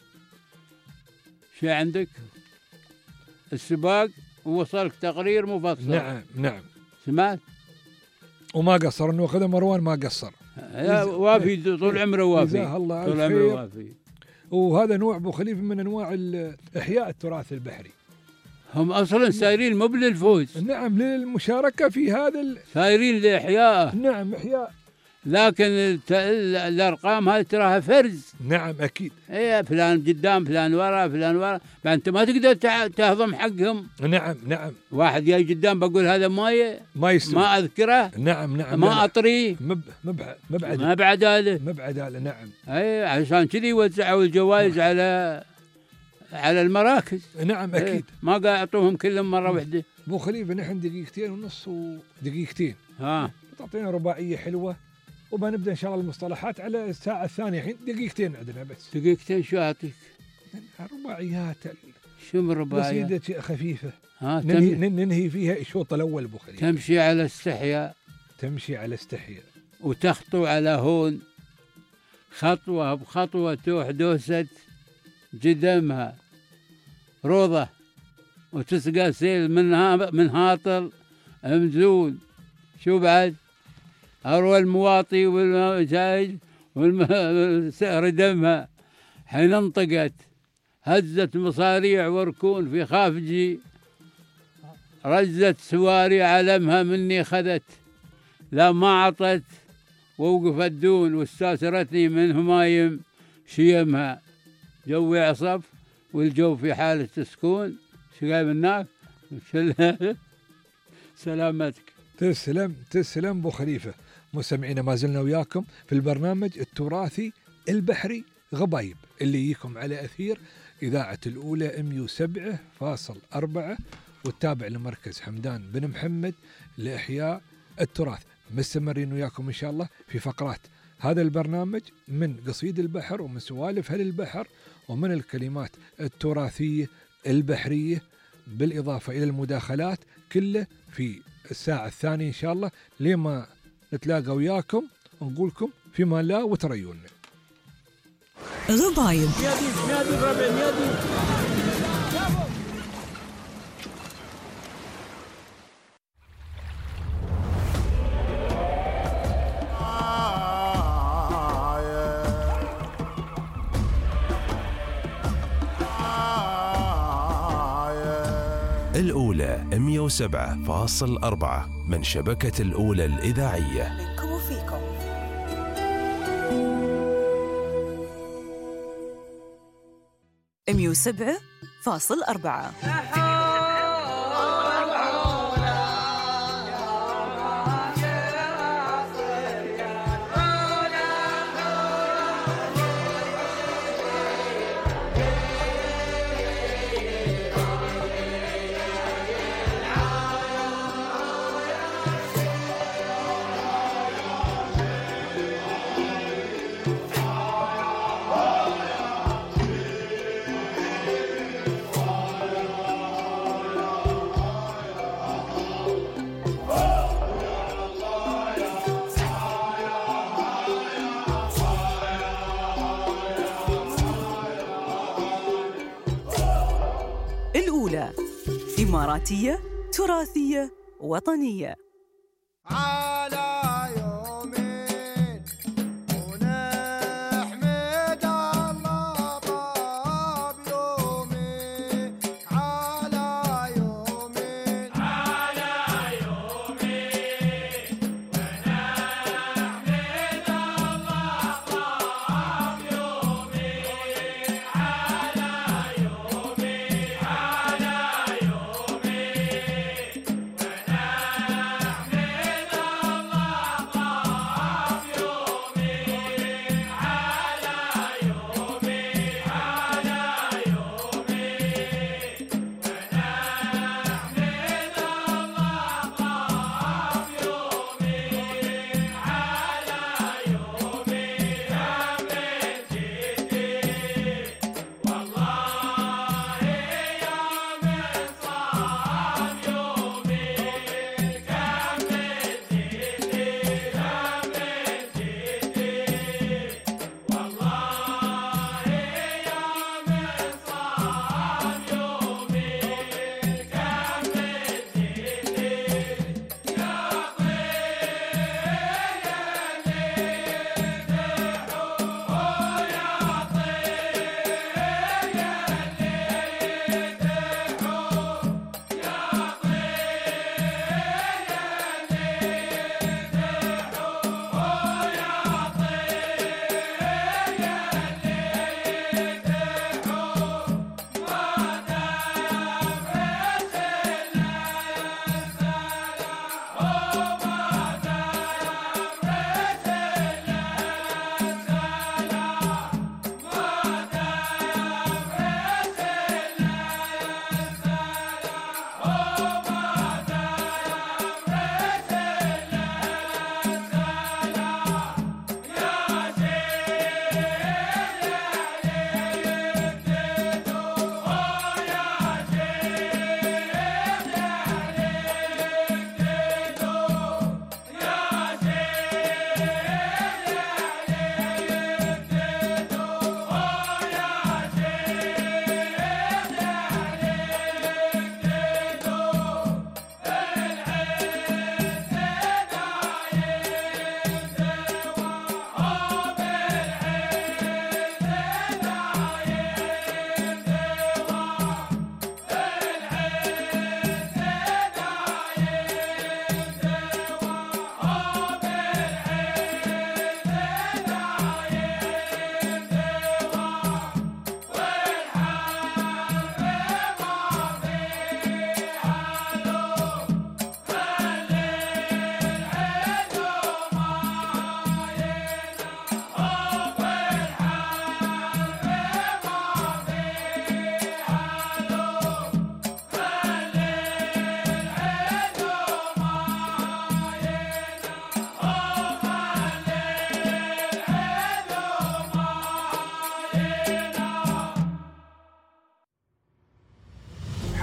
شو عندك؟ السباق ووصلك تقرير مفصل. نعم نعم سمعت؟ وما قصر انه خذ مروان ما قصر. وافي طول عمره وافي. جزاه الله طول عمره وافي. وهذا نوع ابو خليفه من انواع احياء التراث البحري. هم اصلا سايرين مو للفوز. نعم للمشاركه في هذا ال... سايرين لاحياء. نعم احياء. لكن الت... الارقام هذه تراها فرز. نعم اكيد. ايه فلان قدام فلان ورا فلان ورا، فانت ما تقدر تهضم حقهم. نعم نعم. واحد جاي قدام بقول هذا ماي ما يستوي. ما اذكره. نعم نعم. ما اطريه. مب مب مبعد ما بعداله. مبعداله. نعم. اي عشان كذي وزعوا الجوائز على على المراكز. نعم أكيد. إيه. ما قاعد يعطوهم كلهم مرة واحدة. أبو خليفة نحن دقيقتين ونص ودقيقتين. ها. تعطينا رباعية حلوة وبنبدأ إن شاء الله المصطلحات على الساعة الثانية. الحين دقيقتين عندنا بس. دقيقتين شو أعطيك؟ رباعيات. شو من رباعيات؟ قصيدة خفيفة. ها. ننهي, ننهي فيها الشوط الأول أبو خليفة. تمشي على استحياء. تمشي على استحياء. وتخطو على هون خطوة بخطوة توح دوسة قدامها روضة وتسقى سيل من ها من هاطل مزون. شو بعد؟ أروى المواطي والجايج والسعر دمها حين انطقت هزت مصاريع وركون في خافجي رزت سواري علمها مني خذت لا ما عطت ووقفت دون واستاسرتني من همايم شيمها جوي عصف والجو في حالة سكون. شقاي منك سلامتك. تسلم تسلم أبو خليفة. مستمعينا ما زلنا وياكم في البرنامج التراثي البحري غبايب اللي يجيكم على أثير إذاعة الأولى مية وسبعة فاصل أربعة والتابع لمركز حمدان بن محمد لإحياء التراث. مستمرين وياكم إن شاء الله في فقرات هذا البرنامج من قصيد البحر ومن سوالف هل البحر ومن الكلمات التراثية البحرية بالإضافة إلى المداخلات كله في الساعة الثانية إن شاء الله لما نتلاقى وياكم ونقولكم فيما لا وتريون. غبايب. الأولى مية وسبعة فاصل أربعة من شبكة الأولى الإذاعية. منكم وفيكم. مية وسبعة فاصل أربعة. الأولى إماراتية تراثية وطنية.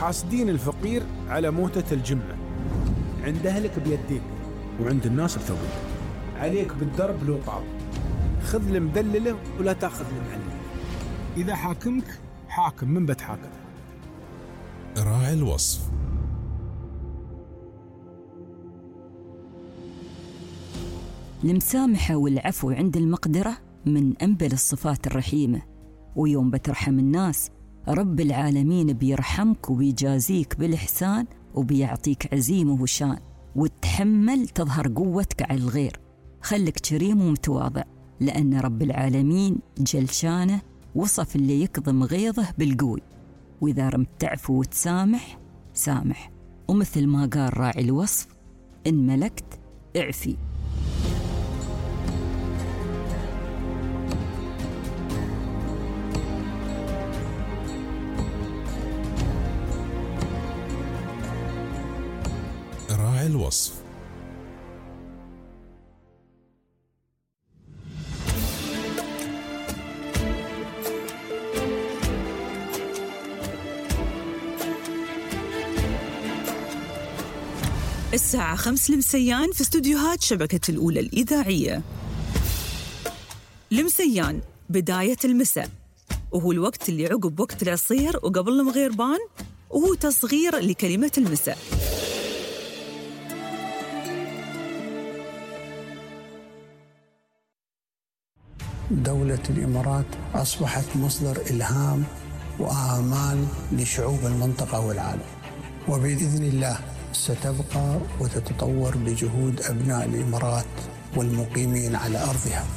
حاسدين الفقير على موتة الجمة. عند أهلك بيديك وعند الناس بثوبك. عليك بالدرب لو طاب، خذ المدللة ولا تاخذ المعلمة. إذا حاكمك حاكم من بتحاكم. راعي الوصف. المسامحة والعفو عند المقدرة من أنبل الصفات الرحيمة، ويوم بترحم الناس رب العالمين بيرحمك وبيجازيك بالإحسان وبيعطيك عزيمة وشان، وتحمل تظهر قوتك على الغير. خلك كريم ومتواضع، لأن رب العالمين جل شانه وصف اللي يكظم غيظه بالقوي، وإذا رمت تعفو وتسامح سامح. ومثل ما قال راعي الوصف: إن ملكت اعفي. راعي الوصف. الساعة خمس لمسيان في استوديوهات شبكة الأولى الإذاعية. لمسيان بداية المساء، وهو الوقت اللي عقب وقت العصير وقبل المغيربان، وهو تصغير لكلمة المساء. دولة الإمارات أصبحت مصدر إلهام وآمال لشعوب المنطقة والعالم، وبإذن الله ستبقى وتتطور بجهود أبناء الإمارات والمقيمين على أرضها.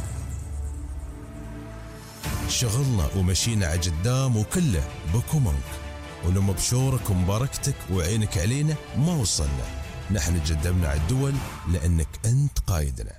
شغلنا ومشينا على قدام وكله بكمنك، ولما بشورك ومباركتك وعينك علينا ما وصلنا. نحن قدمنا على الدول لأنك أنت قايدنا.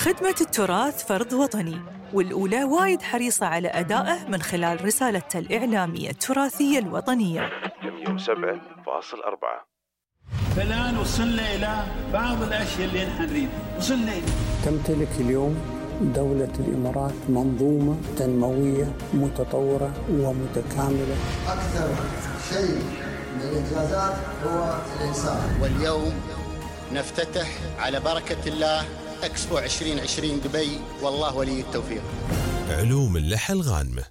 خدمة التراث فرض وطني، والأولى وايد حريصة على أدائه من خلال رسالتها الإعلامية التراثية الوطنية. مية وسبعة فاصل أربعة. فالآن وصلنا إلى بعض الأشياء اللي نحن نريدها. وصلنا إلى تمتلك اليوم دولة الإمارات منظومة تنموية متطورة ومتكاملة. أكثر شيء من الإنجازات هو الإنسان. واليوم نفتتح على بركة الله إكسبو عشرين عشرين دبي، والله ولي التوفيق. علوم اللحى الغانمة.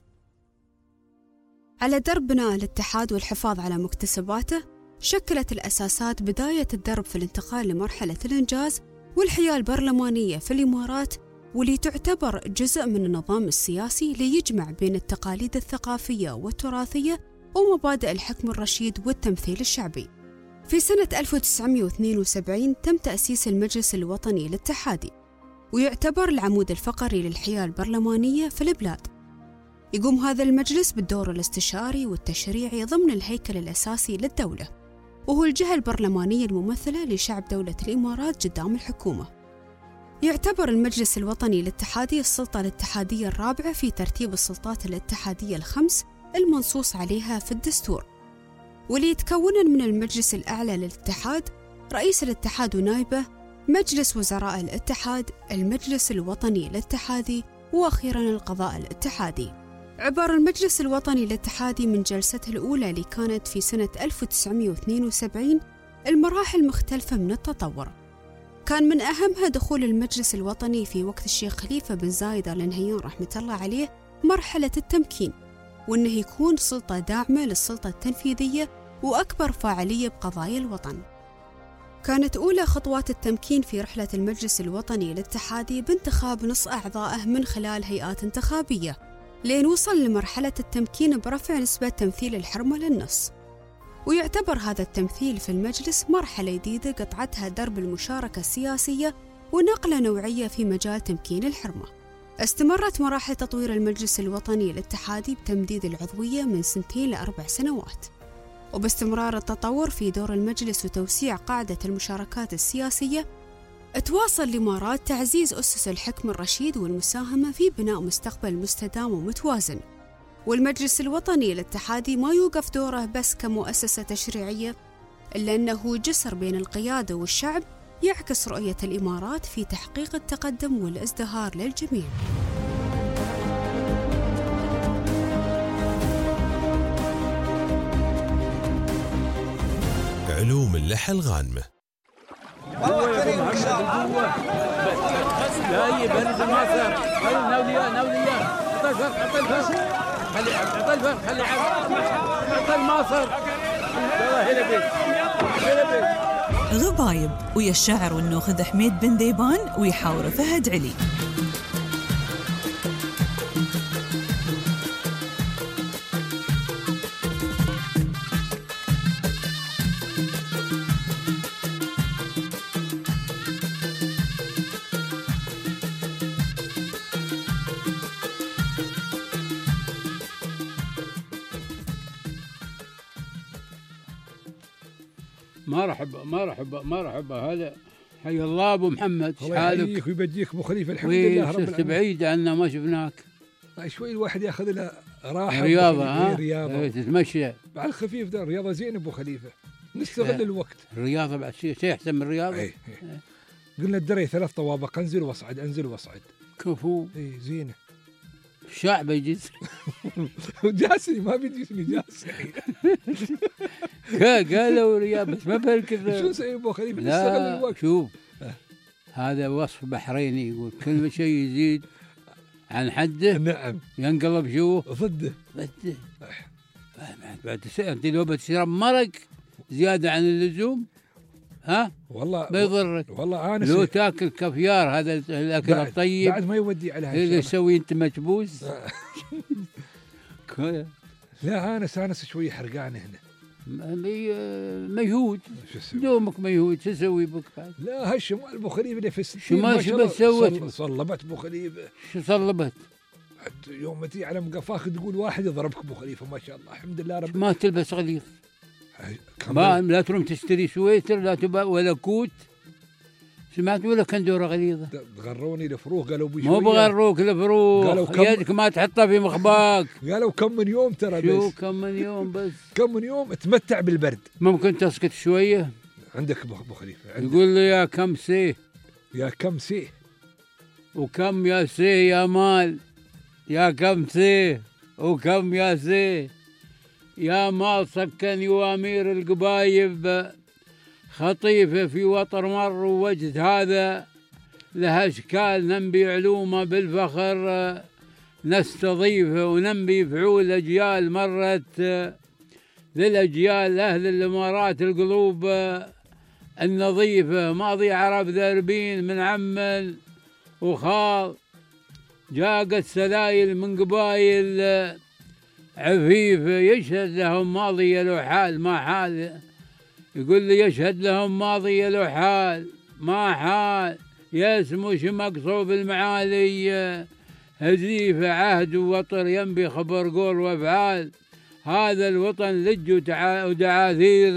على درب بناء الاتحاد والحفاظ على مكتسباته، شكلت الأساسات بداية الدرب في الانتقال لمرحلة الإنجاز والحياة البرلمانية في الإمارات، واللي تعتبر جزء من النظام السياسي ليجمع بين التقاليد الثقافية والتراثية ومبادئ الحكم الرشيد والتمثيل الشعبي. في سنة ألف وتسعمئة واثنين وسبعين تم تأسيس المجلس الوطني الاتحادي، ويعتبر العمود الفقري للحياة البرلمانية في البلاد. يقوم هذا المجلس بالدور الاستشاري والتشريعي ضمن الهيكل الأساسي للدولة، وهو الجهة البرلمانية الممثلة لشعب دولة الإمارات قدام الحكومة. يعتبر المجلس الوطني الاتحادي السلطة الاتحادية الرابعة في ترتيب السلطات الاتحادية الخمس المنصوص عليها في الدستور، واللي يتكون من المجلس الأعلى للاتحاد، رئيس الاتحاد ونائبه، مجلس وزراء الاتحاد، المجلس الوطني الاتحادي، وأخيراً القضاء الاتحادي. عبر المجلس الوطني الاتحادي من جلسته الأولى اللي كانت في سنة ألف وتسعمئة واثنين وسبعين المراحل مختلفة من التطور. كان من أهمها دخول المجلس الوطني في وقت الشيخ خليفة بن زايد آل نهيان رحمة الله عليه مرحلة التمكين، وأنه يكون سلطة داعمة للسلطة التنفيذية وأكبر فاعلية بقضايا الوطن. كانت أولى خطوات التمكين في رحلة المجلس الوطني الاتحادي بانتخاب نص أعضائه من خلال هيئات انتخابية، لين وصل لمرحلة التمكين برفع نسبة تمثيل الحرمة للنص. ويعتبر هذا التمثيل في المجلس مرحلة جديدة قطعتها درب المشاركة السياسية ونقلة نوعية في مجال تمكين الحرمة. استمرت مراحل تطوير المجلس الوطني الاتحادي بتمديد العضوية من سنتين لأربع سنوات، وباستمرار التطور في دور المجلس وتوسيع قاعدة المشاركات السياسية، تواصل الإمارات تعزيز أسس الحكم الرشيد والمساهمة في بناء مستقبل مستدام ومتوازن. والمجلس الوطني الاتحادي ما يوقف دوره بس كمؤسسة تشريعية، إلا أنه جسر بين القيادة والشعب يعكس رؤية الإمارات في تحقيق التقدم والازدهار للجميع. علوم اللحى الغانمة. قوة يا محمد القوة. جاي بنز المصر. هاي ناوليا ناوليا. عطى الفرق عطى الفرق. خلي عطى الفرق خلي عطى. عطى المصر. يلا هلا بيك. هلا بيك. غبايب ويا الشاعر والنوخذ حميد بن ذيبان ويحاور فهد علي. مرحبا مرحبا مرحبا. هذا حي الله ابو محمد. الله يحييك ويبجيك ابو خليفه. الحمد لله رب العالمين. بعيد عنا ما شفناك. شوي الواحد ياخذ له راحه رياضه. ها رياضه تتمشى على الخفيف. ده الرياضه زين ابو خليفه، نستغل الوقت. الرياضه بعد شيء شيء احسن من الرياضه. اي قلنا الدري ثلاث طوابق، انزل واصعد انزل واصعد. كفو. اي زينه. الشعب يجلس جاسني ما بيجلسني جاسني. قالوا رياض بس ما بالك شو نسوي ابو خليفه؟ نستغل الوقت. شوف هذا وصف بحريني يقول كل شيء يزيد عن حده نعم ينقلب شو ضده ضده. بعد انت لو بتشرب مرق زياده عن اللزوم ها والله بيضرك. والله انا لو تاكل كافيار هذا الاكل بعد الطيب بعد ما يودي عليها اللي تسوي انت مكبوس. لا انس انس شوي حرقان هنا ميهود دومك ميهود شو تسوي بك بعد؟ لا هالشمال ابو خليفه اللي في الستين شو ما شو سويت؟ صلبت ابو خليفه. شو صلبت؟ يوم ما تيجي على مقفاك تقول واحد يضربك ابو خليفه ما شاء الله. الحمد لله رب. ما تلبس غليظ ما لا تروم تشتري سويتر لا تبا ولا كوت سمعت ولا كندوره غليظه؟ غروني الفروغ قالوا بشويه. مو بغروك الفروغ، قالوا كم... يدك ما تحطها في مخباك. قالوا كم من يوم ترى. شو بس كم من يوم بس؟ كم من يوم تمتع بالبرد. ممكن تسكت شويه؟ عندك ابو خليفه عندك. يقول لي يا كم سيه يا كم سيه وكم يا سيه يا مال، يا كم سيه وكم يا سيه يا مال سكن يوامير القبايب خطيفه في وطر مر ووجد هذا لها اشكال ننبي علومه بالفخر نستضيفه وننبي فعول اجيال مرت للاجيال اهل الامارات القلوب النظيفه ماضي عرب ذاربين من عمل وخال جاقت سلايل من قبايل عفيفه يشهد لهم ماضي له حال ما حال. يقول لي يشهد لهم ماضي له حال ما حال يسمو مقصوب المعالي هزيفه عهد ووطر ينبي خبر قول وافعال. هذا الوطن لج ودعاثير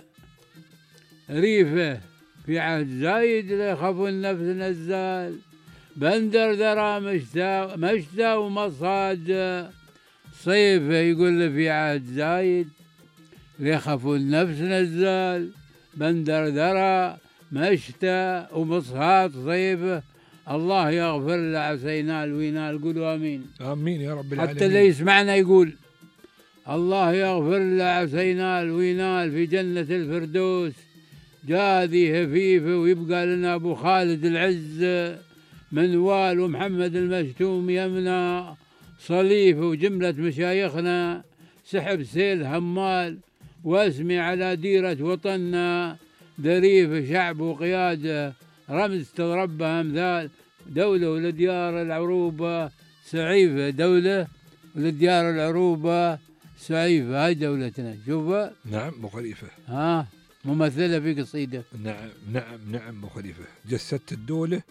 ريفه في عهد زايد ليخافوا النفس نزال بندر ذرى مشتا مشتا ومصاد صيفه. يقول له في عهد زايد ليخافوا النفس نزال بندر ذرى مشتا ومصاد صيفه. الله يغفر له عسينال وينال. قولوا امين. امين يا رب العالمين. حتى اللي يسمعنا يقول الله يغفر له عسينال وينال في جنة الفردوس جاذي هفيفه. ويبقى لنا ابو خالد العز منوال ومحمد المشتوم يمنى صليفه وجملة مشايخنا سحب سيل همال واسمي على ديرة وطننا ذريف شعب وقيادة رمز تضربها أمثال دولة ولديار العروبة سعيفة. دولة ولديار العروبة سعيفة هاي دولتنا. شوفها. نعم أبو خليفة. ها ممثلة في قصيدة. نعم نعم نعم أبو خليفة جسدت الدولة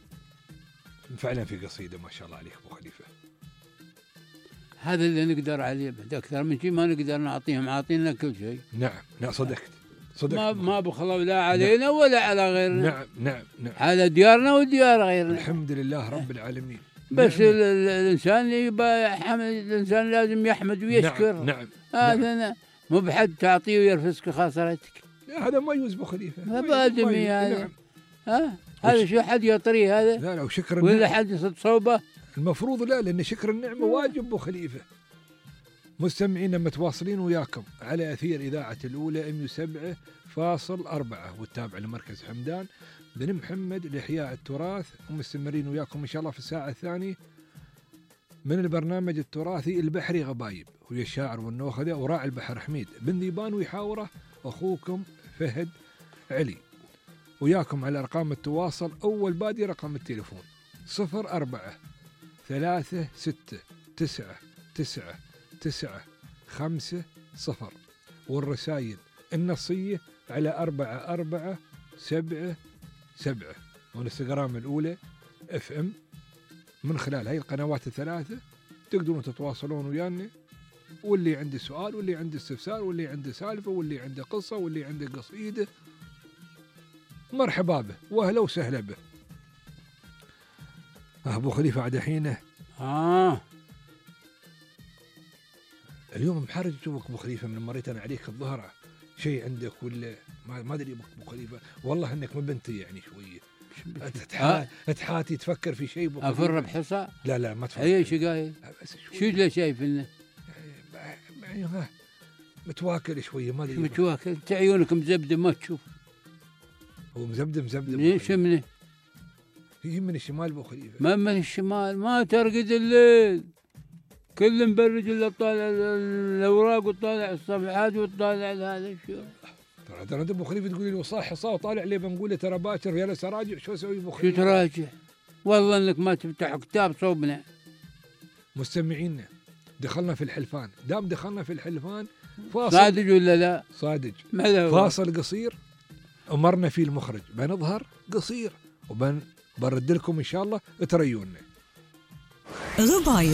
فعلا في قصيدة ما شاء الله عليك أبو خليفة. هذا اللي نقدر عليه بعد أكثر من شيء ما نقدر نعطيهم عاطينا كل شيء. نعم لا صدقت صدقت ما ما بخلوا لا علينا نعم. ولا على غيرنا. نعم نعم نعم على ديارنا وديار غيرنا. الحمد لله رب العالمين. بس نعم. الإنسان يبقى يحمد الإنسان لازم يحمد ويشكر. نعم نعم هذا نعم. مو بحد تعطيه ويرفسك خاطرتك. هذا ما يوز أبو خليفة. ما آدمي هذا. نعم. ها هذا شو حد يطريه هذا؟ لا لا وشكر ولا النعم. حد يصد صوبه؟ المفروض لا لأن شكر النعمة واجب أبو خليفة. مستمعين متواصلين وياكم على أثير إذاعة الأولى إم سبعة فاصل أربعة والتابع لمركز حمدان بن محمد لإحياء التراث. ومستمرين وياكم إن شاء الله في الساعة الثانية من البرنامج التراثي البحري غبايب ويا الشاعر والنوخذة وراعي البحر حميد بن ذيبان ويحاوره أخوكم فهد علي. وياكم على أرقام التواصل. أول بادي رقم التليفون صفر أربعة ثلاثة ستة تسعة تسعة تسعة خمسة صفر والرسائل النصية على أربعة أربعة سبعة سبعة. والإنستغرام الأولى اف ام. من خلال هاي القنوات الثلاثة تقدرون تتواصلون ويانا واللي عنده سؤال واللي عنده استفسار واللي عنده سالفة واللي عنده قصة واللي عنده قصيدة مرحبا به واهلا وسهلا به. أبو خليفة عاد حينه آه اليوم محرج أشوفك أبو خليفة من مريت أنا عليك الظهر شيء عندك ولا ما ما أدري أبو خليفة والله إنك ما بنتي يعني شوية تحا... تحاتي تفكر في شيء أبو خليفة. أفر بحصى؟ لا لا ما تفكر. أي شيء قايل؟ شو اللي شايف إنه؟ يعني متواكل شوية ما أدري. متواكل أنت عيونك مزبدة ما تشوف. هو مزبدة مزبدة. منين شمنه؟ هي من الشمال أبو خليفة. ما من الشمال ما ترقد الليل كل مبرج الا طالع الاوراق وطالع الصفحات وطالع هذا شو. ترى ترى ابو خليفه تقول لي وصاح صا وطالع لي بنقول له ترى باكر يا لسه راجع شو اسوي ابو خليفه؟ شو تراجع؟ والله انك ما تفتح كتاب صوبنا. مستمعينا دخلنا في الحلفان، دام دخلنا في الحلفان فاصل صادق ولا لا؟ صادق. فاصل قصير امرنا فيه المخرج بنظهر قصير وبن برد لكم ان شاء الله تريونا. غبايب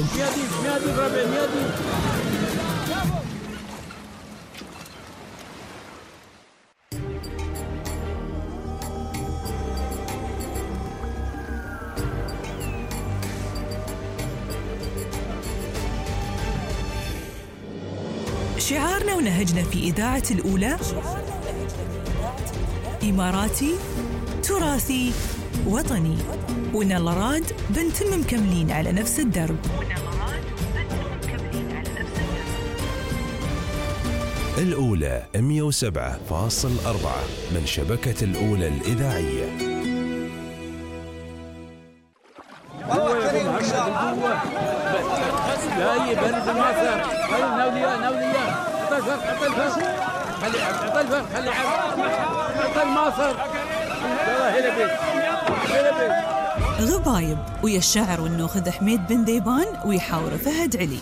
شعارنا ونهجنا في إذاعة الأولى إماراتي تراثي وطني، ونلراد بنتم مكملين على نفس الدرب. الأولى مئة وسبعة فاصل أربعة من شبكة الأولى الإذاعية. لا يبرد الماصر. خلي ناوليا ناوليا عطى الفرق عطى الفرق خلي عطى الفرق خلي عطى الماصر. يلا هلا بيك هلا بيك. غبايب ويا الشاعر والنوخذ حميد بن ذيبان ويحاور فهد علي.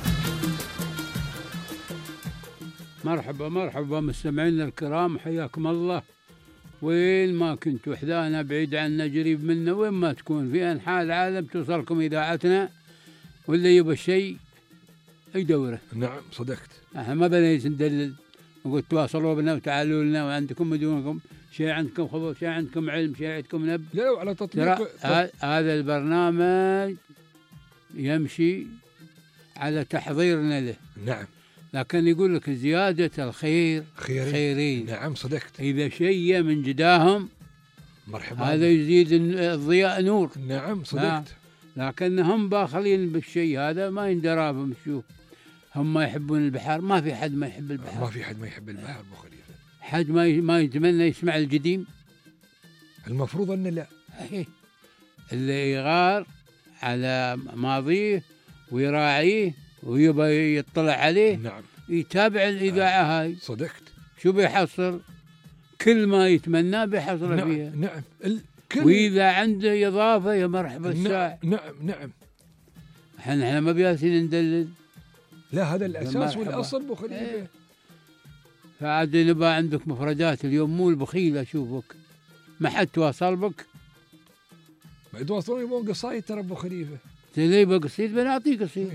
مرحبا مرحبا مستمعينا الكرام، حياكم الله. وين ما كنتوا وحدانا بعيد عنا قريب منا، وين ما تكون في أنحاء العالم توصلكم إذاعتنا، واللي يبغى الشيء يدوره. نعم صدقت. احنا ما بنيت ندلل نقول تواصلوا بنا وتعالوا لنا وعندكم مدونكم شيء، عندكم خبر، شيء عندكم علم، شيء عندكم نب. لا وعلى تطبيق هذا البرنامج يمشي على تحضيرنا له. نعم. لكن يقول لك زيادة الخير خيرين, خيرين. نعم صدقت. إذا شيء من جداهم مرحبا هذا يزيد الضياء نور. نعم صدقت. لكنهم باخلين بالشيء هذا ما يندرابهم. شوف هم يحبون البحر، ما في حد ما يحب البحر. ما في حد ما يحب البحر ابو خليفه. حد ما ما يتمنى يسمع القديم. المفروض ان لا. اللي يغار على ماضيه ويراعيه ويبى يطلع عليه. نعم. يتابع الإذاعة آه. هاي. صدقت. شو بيحصل؟ كل ما يتمناه بيحصل نعم. فيها. نعم. الكل. وإذا عنده إضافة يا مرحبا الساعة. نعم نعم. احنا احنا ما بياسين ندلل. لا هذا الأساس والأصل ابو خليفه. ايه. فعاد نبى عندك مفردات اليوم، مو البخيل اشوفك ما حد تواصل بك. ما يتواصلون يبون قصايد ترى ابو خليفه. اللي يبغى قصيد بنعطيه قصيد.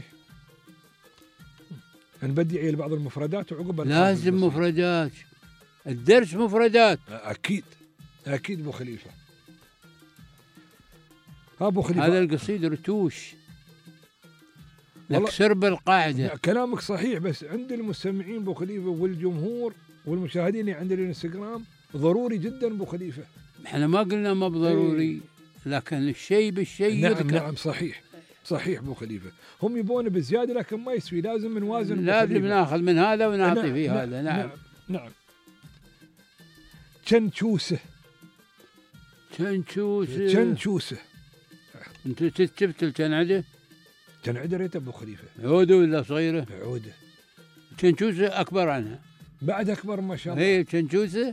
نبدي عيل بعض المفردات وعقب لازم مفردات. الدرس مفردات. اكيد اكيد ابو خليفه. ابو خليفه هذا القصيد رتوش نكسر بالقاعده. كلامك صحيح، بس عند المستمعين ابو خليفه والجمهور والمشاهدين عند الانستغرام ضروري جدا ابو خليفه. احنا ما قلنا ما بضروري، لكن الشيء بالشيء نعم يذكر. نعم صحيح صحيح ابو خليفه. هم يبون بزياده لكن ما يسوي، لازم نوازن. لازم ناخذ من هذا ونعطي نعم فيه نعم هذا. نعم نعم نعم. تشنشوسه تشنشوسه تشنشوسه. انت تكتبت التنعده؟ تنعده ريت ابو خليفه. عوده ولا صغيره؟ عوده. تشنشوسه اكبر عنها. بعد اكبر ما شاء الله. هي تشنشوسه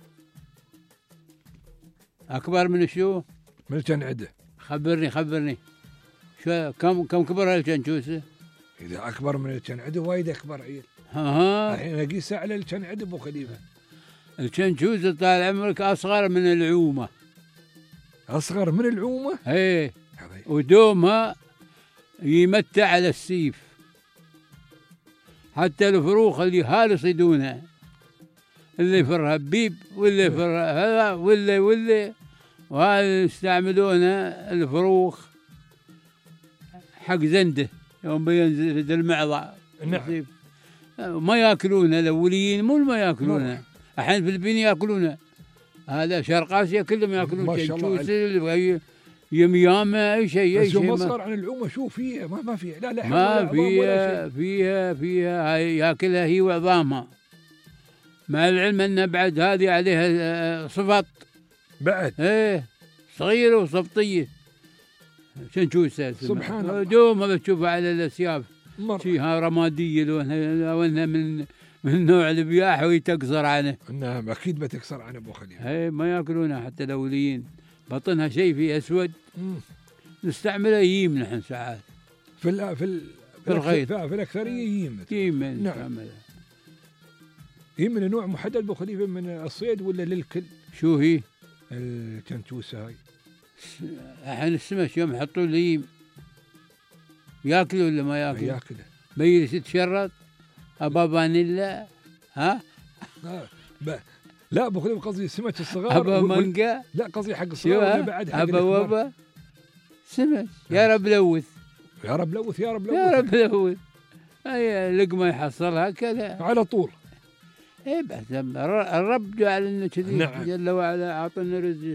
اكبر من شو؟ من التنعده. خبرني خبرني شو كم كم كبر التشنشوسه؟ اذا اكبر من التنعده وايد اكبر عيل. ها الحين اقيسه على التنعده ابو خليفه. التشنشوسه طال عمرك اصغر من العومه. اصغر من العومه؟ ايه. ودومها يمتع على السيف، حتى الفروخ اللي هال يصيدونها، اللي يفرها بيب واللي يفرها هذا واللي واللي وهذا يستعملونها الفروخ حق زنده يوم بينزل في المعضة. نعم. ما ياكلونها الاوليين، مو ما ياكلونها الحين في الفلبين ياكلونها. هذا شرق اسيا كلهم ياكلون ما شاء الله. يميامه اي شيء اي شيء. بس مصغر عن العومه شو فيها؟ ما ما فيها. لا لا ما فيها فيها فيها ياكلها هي وعظامها، مع العلم ان بعد هذه عليها صفط بعد. ايه صغيره وصفطيه. شنشوسه سبحان الله. دوما بتشوفها على الاسياف فيها رماديه لونها لونها من من نوع البياح ويتقصر عنه. نعم اكيد بتكسر عنه ابو خليفه. ايه ما ياكلونها حتى الاوليين، بطنها شيء في اسود. مم. نستعملها ييم نحن ساعات في ال في ال في الخيط في الاكثريه ييم. ييم نعم. ييم من نوع محدد ابو خليفه من الصيد ولا للكل؟ شو هي؟ التنتوسه هاي. الحين السمك يوم يحطوا له ييم ياكلوا ولا ما ياكلوا؟ ياكله. بيجلس يتشرط ابا فانيلا. ها؟ آه. لا ابو خليفه قصدي السمك الصغار. ابا مانجا. لا قصدي حق الصغار بعد حق ابا وابا سمك. يا رب لوث يا رب لوث يا رب لوث يا رب لوث. اي لقمه يحصلها كذا على طول. اي بس الرب جعل لنا كذي. نعم. جل وعلا اعطنا رزق.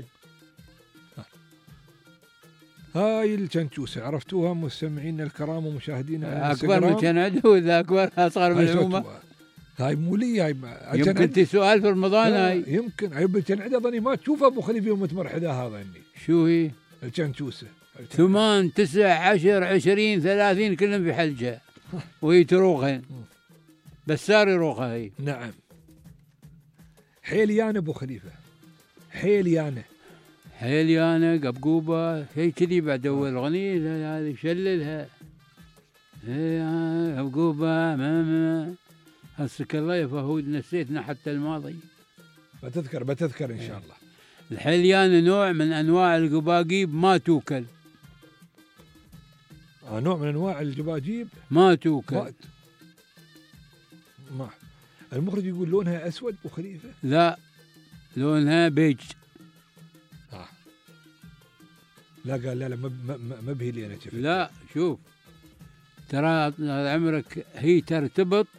هاي الجنجوسة عرفتوها مستمعينا الكرام ومشاهدينا اكبر من جنعده ولا اكبر اصغر من الامه؟ هاي مو لي هاي يمكن انت سؤال في رمضان. هاي يمكن هاي بالجنعده ظني ما تشوفها ابو خليفه يوم تمرحدها هذا اني. شو هي؟ الجنجوسة. ثمان تسع عشر عشرين ثلاثين كلهم في حلجه وهي تروخن بس صار يروخها هي. نعم. حيليانه ابو خليفه حيليانه حيليانه قبقوبه هي كذي بعد اول اغنيه هذه شللها. هي قبقوبه ماما هسك الله يا فهود نسيتنا حتى الماضي. بتذكر بتذكر ان شاء الله. الحليانه نوع من انواع القباقيب ما توكل. آه نوع من انواع الجباجيب ما توكل. ما, ما. المخرج يقول لونها اسود ابو خليفه. لا لونها بيج. آه. لا قال لا لا ما ما بهي اللي انا شفتها. لا شوف ترى عمرك هي ترتبط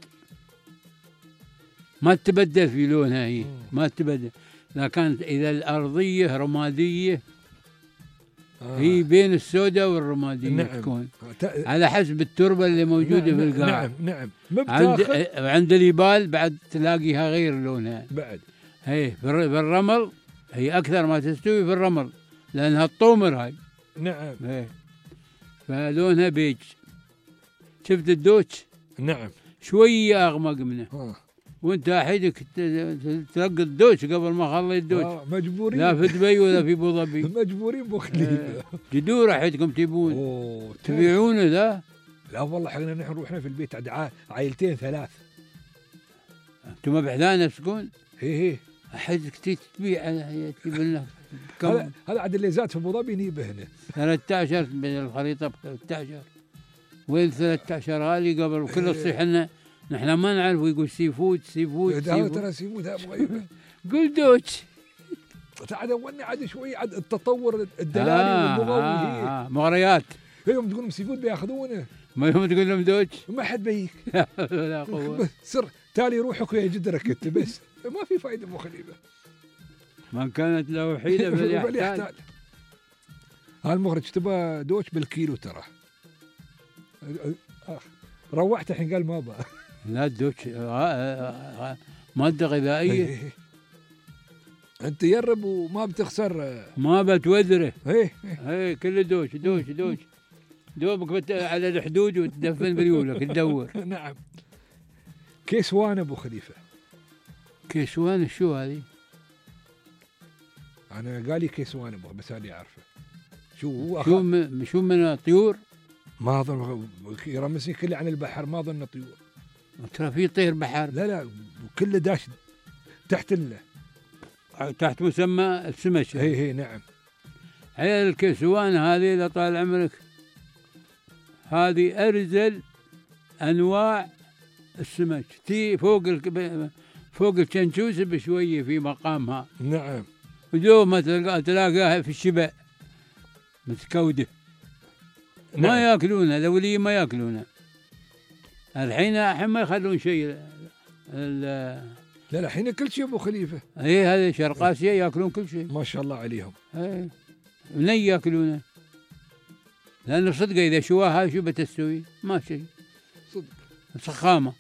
ما تتبدل في لونها. هي ما تتبدل. لكن اذا الارضيه رماديه آه. هي بين السوداء والرماديه. نعم. تكون على حسب التربه اللي موجوده نعم. في القاع. نعم نعم. عند عند اليبال بعد تلاقيها غير لونها بعد. هي في الرمل هي اكثر ما تستوي في الرمل لانها الطومر هاي. نعم. هي فلونها بيج. شفت الدوتش؟ نعم. شويه اغمق منه. آه. وانت حيدك تلقى الدوش قبل ما خلي الدوش. آه مجبورين. لا في دبي ولا في ابو ظبي. مجبورين ابو خليفه. جدوره حيدكم تبون. اوه تبيعونه ذا؟ لا والله احنا نحن روحنا في البيت عاد عائلتين ثلاث. انتم بحذا نفسكم؟ هي هي. حيدك تبيع تجيب لنا هذا هذا عاد اللي زاد في ابو ظبي نجيبه هنا. ثلاثة عشر بين الخريطه ب ثلاثة عشر. وين ثلاثة عشر غالي قبل كل تصيح لنا نحن ما نعرف. ويقول سي فود سي فود ترى سي فود ابو غيبه. قل دوتش عاد ولنا عاد شوي عاد التطور الدلالي آه واللغوي. آه آه مغريات. يوم تقول لهم سي فود بياخذونه ما يوم تقول لهم دوتش ما حد بيك. لا قوه. سر تالي روحك ويا جدرك انت بس ما في فائده ابو خليفه. من كانت له حيله فليحتال. هالمخرج تبى دوتش بالكيلو ترى. روحت الحين قال ما بقى. لا الدوتش ماده غذائيه. انت يرب وما بتخسر. ما بتودره. ايه ايه كله دوش دوش دوش دوبك على الحدود وتدفن بريولك تدور. نعم. كيسوان ابو خليفه. كيسوان شو هذه؟ انا قال لي كيسوان ابو بس هذه عارفه. شو شو من شو من الطيور؟ ما اظن يرمسني كله عن البحر ما اظن طيور. ترى في طير بحر. لا لا كله داش تحت ال تحت مسمى السمش. هي هي نعم. هي الكيسوان هذه اللي طال عمرك هذه ارزل انواع السمك. تي فوق ال فوق الشنشوس بشويه في مقامها. نعم. وجو ما تلاقاها في الشبع متكوده. نعم. ما ياكلونها الاولين ما ياكلونها. الحين الحين ما يخلون شيء. لا لا الحين كل شيء ابو خليفه. اي هذه شرق اسيا ياكلون كل شيء. ما شاء الله عليهم. اي منين ياكلونه؟ لانه صدق اذا شواها شو بتسوي؟ ما شيء. صدق. سخامه.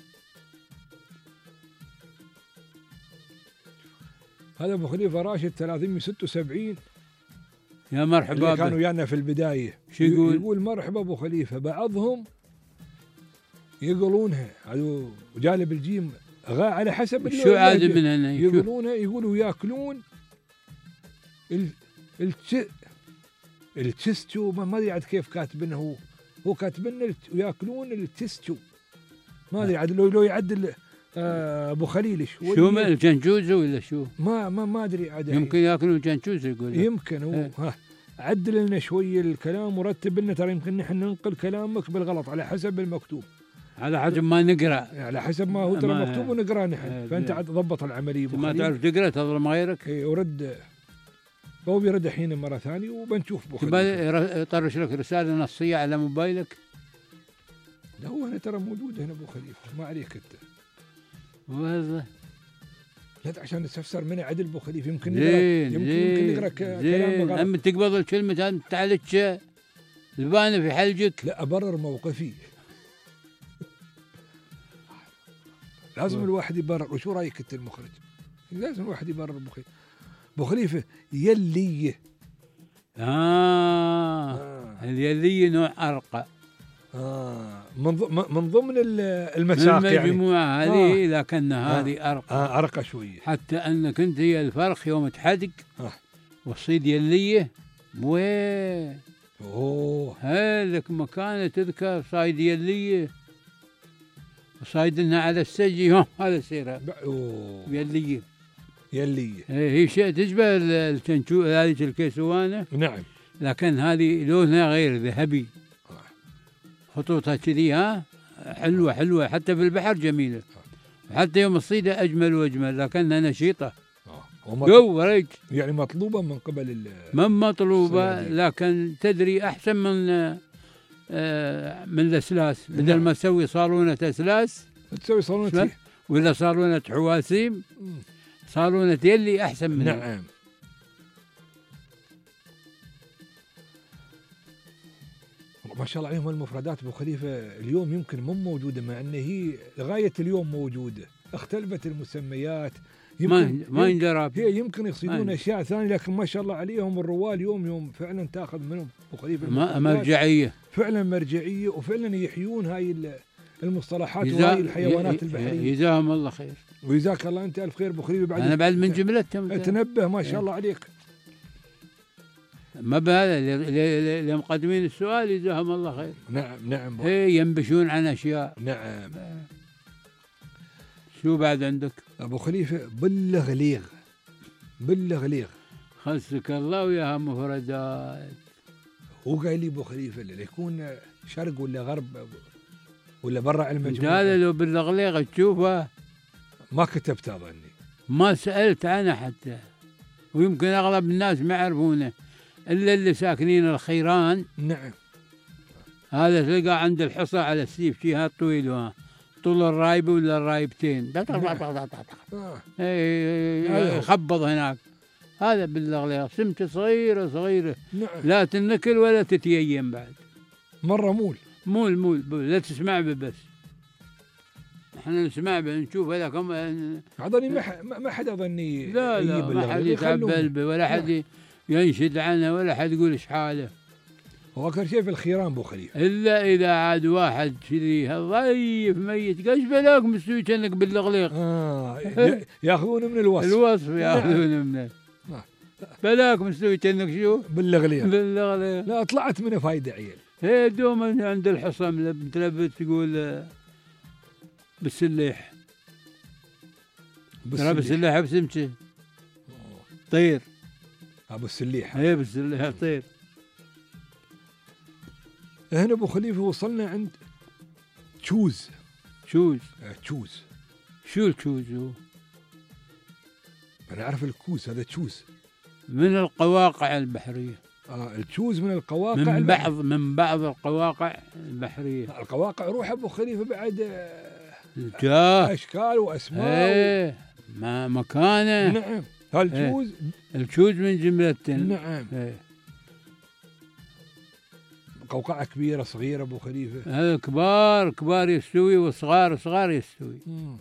هذا ابو خليفه راشد ثلاثمئة وستة وسبعين. يا مرحبا. اللي كانوا ويانا في البدايه. شو يقول؟ يقول مرحبا ابو خليفه. بعضهم يقولونها هذو جانب الجيم غا على حسب شو عاد منها يقولونها. يقولوا ياكلون ال التش التستو ما ادري عاد كيف كاتبنه هو هو كاتبنه وياكلون التستو ما ادري عاد لو لو يعدل آه ابو خليل شو شو من الجنجوز ولا شو؟ ما ما ما ادري عاد يمكن ياكلون الجنجوز يقول. يمكن هو اه. ها عدل لنا شويه الكلام ورتب لنا ترى يمكن نحن ننقل كلامك بالغلط على حسب المكتوب. على حسب ما نقرا. على حسب ما هو ترى مكتوب ونقرا نحن. فانت عاد ضبط العمليه. ما تعرف تقرا تظلم غيرك. اي ورد هو بيرد الحين مره ثانيه وبنشوف تبى يطرش لك رساله نصيه على موبايلك. لا هو هنا ترى موجود هنا ابو خليفه، ما عليك انت. وهذا لا عشان نستفسر منه عدل ابو خليفه، يمكن نقرا يمكن يمكن نقرا كلام غلط. اما تقبض الكلمه انت تعالج البانه في حلجك. لا ابرر موقفي. لازم الواحد يبرر. وشو رايك انت المخرج؟ لازم الواحد يبرر ابو خليفه. ابو خليفه يلي آه. آه. اليلي نوع ارقى. آه من من ضمن المساق يعني المجموعة هذه، آه. لكن هذه آه. أرقى. آه أرقى شوية. حتى أنك أنت هي الفرخ يوم تحدق آه. والصيد يلية وين أوه هلك مكانة تذكر صايد يلية وصايدنها على السجي هم هذا سيرها يلية يلية. هي شيء تشبه التنشو هذه الكيسوانة. نعم. لكن هذه لونها غير ذهبي، خطوطها كذي ها حلوة حلوة، حتى في البحر جميلة، حتى يوم الصيدة أجمل وأجمل، لكنها نشيطة جو ريج. يعني مطلوبة من قبل من مطلوبة، لكن تدري أحسن من آه من الأسلاس. بدل نعم. ما تسوي صالونة أسلاس تسوي صالونة ولا صالونة حواسيم، صالونة يلي أحسن منها. نعم. ما شاء الله عليهم المفردات ابو خليفه اليوم يمكن مو موجوده، مع ان هي لغايه اليوم موجوده، اختلفت المسميات يمكن ما يندرى، هي يمكن يقصدون اشياء ثانيه، لكن ما شاء الله عليهم الرواه اليوم يوم فعلا تاخذ منهم ابو خليفه مرجعيه، فعلا مرجعيه، وفعلا يحيون هاي المصطلحات وهاي الحيوانات البحريه. جزاهم الله خير. وجزاك الله انت الف خير ابو خليفه. بعد انا بعد من جملتهم تنبه ما شاء الله عليك. ما بهذا اللي مقدمين السؤال جزاهم الله خير. نعم نعم. هي ينبشون عن اشياء. نعم. شو بعد عندك ابو خليفه؟ بالغليغ بالغليغ خلصك الله وياها مفردات. هو قايل لي ابو خليفه اللي يكون شرق ولا غرب ولا برا المجموعه. هذا لو بالغليغ تشوفه ما كتبت اظني، ما سالت عنه حتى، ويمكن اغلب الناس ما يعرفونه الا اللي ساكنين الخيران. نعم. هذا تلقى عند الحصى على السيف شي هذا طويل، ها طول الرايبه ولا الرايبتين يخبض هناك. هذا بالغليغ سمته صغيره صغيره. نعم. لا تنكل ولا تتيم بعد. مره مول مول مول, مول. لا تسمع به بس احنا نسمع به نشوف هذا كم اظني ما ما حد اظني لا لا ما حد يتعبل به ولا حد ينشد عنه ولا حد يقول ايش حاله. هو اكثر شيء في الخيران ابو خليفه، الا اذا عاد واحد كذي ضيف ميت قش بلاك مستوي كانك بالغليق. اه ياخذون من الوصف. الوصف ياخذون منه. بلاك مستوي كانك شو بالغليق. بالغليق. لا طلعت منه فايده عيال. هي دوما عند الحصى متلبس تقول بالسليح. ترى بالسليح بسمته طير. ابو السليح. ايه بالسليح طير. هنا ابو خليفه وصلنا عند تشوز. تشوز. آه تشوز. شو التشوز هو؟ انا اعرف الكوز، هذا تشوز من القواقع البحريه. اه التشوز من القواقع من البحرية. بعض من بعض القواقع البحريه. القواقع روح ابو خليفه بعد جاه اشكال واسماء. ايه و... ما مكانه. نعم. هالتشوز ايه. التشوز من جملته. نعم. ايه. قوقعة كبيرة صغيرة ابو خليفة. هذا كبار كبار يستوي وصغار صغار يستوي. مم.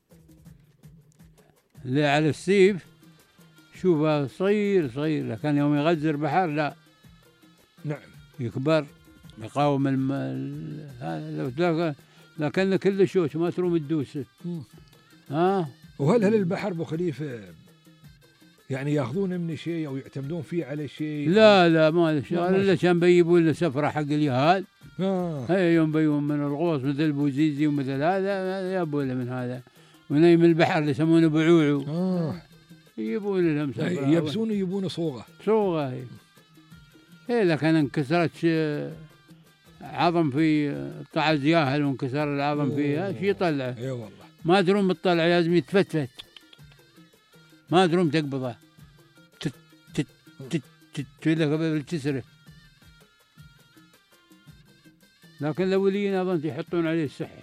اللي على السيف شوفه صغير صغير، لكن يوم يغزر بحر لا. نعم. يكبر يقاوم الم... هذا لو تلاقى لكن كل شوش ما تروم تدوسه. ها. وهل هل البحر ابو خليفة يعني ياخذون من شيء او يعتمدون فيه على شيء؟ لا لا ما له شغل الا كان بيجيبون له سفره حق اليهال. اه هي يوم بيجون من الغوص مثل بوزيزي ومثل هذا يجيبون له من هذا، ونايم البحر اللي يسمونه بعوعو. اه يجيبون لهم سفره. يبسون يجيبون صوغه. صوغه هي. هي لكن انكسرت عظم في طعز ياهل وانكسر العظم فيها شي يطلعه. اي والله. ما تروم تطلع لازم يتفتفت. ما تروم تقبضه. تت تت تت تت قبل تسره. لكن الأولين أظن يحطون عليه السحر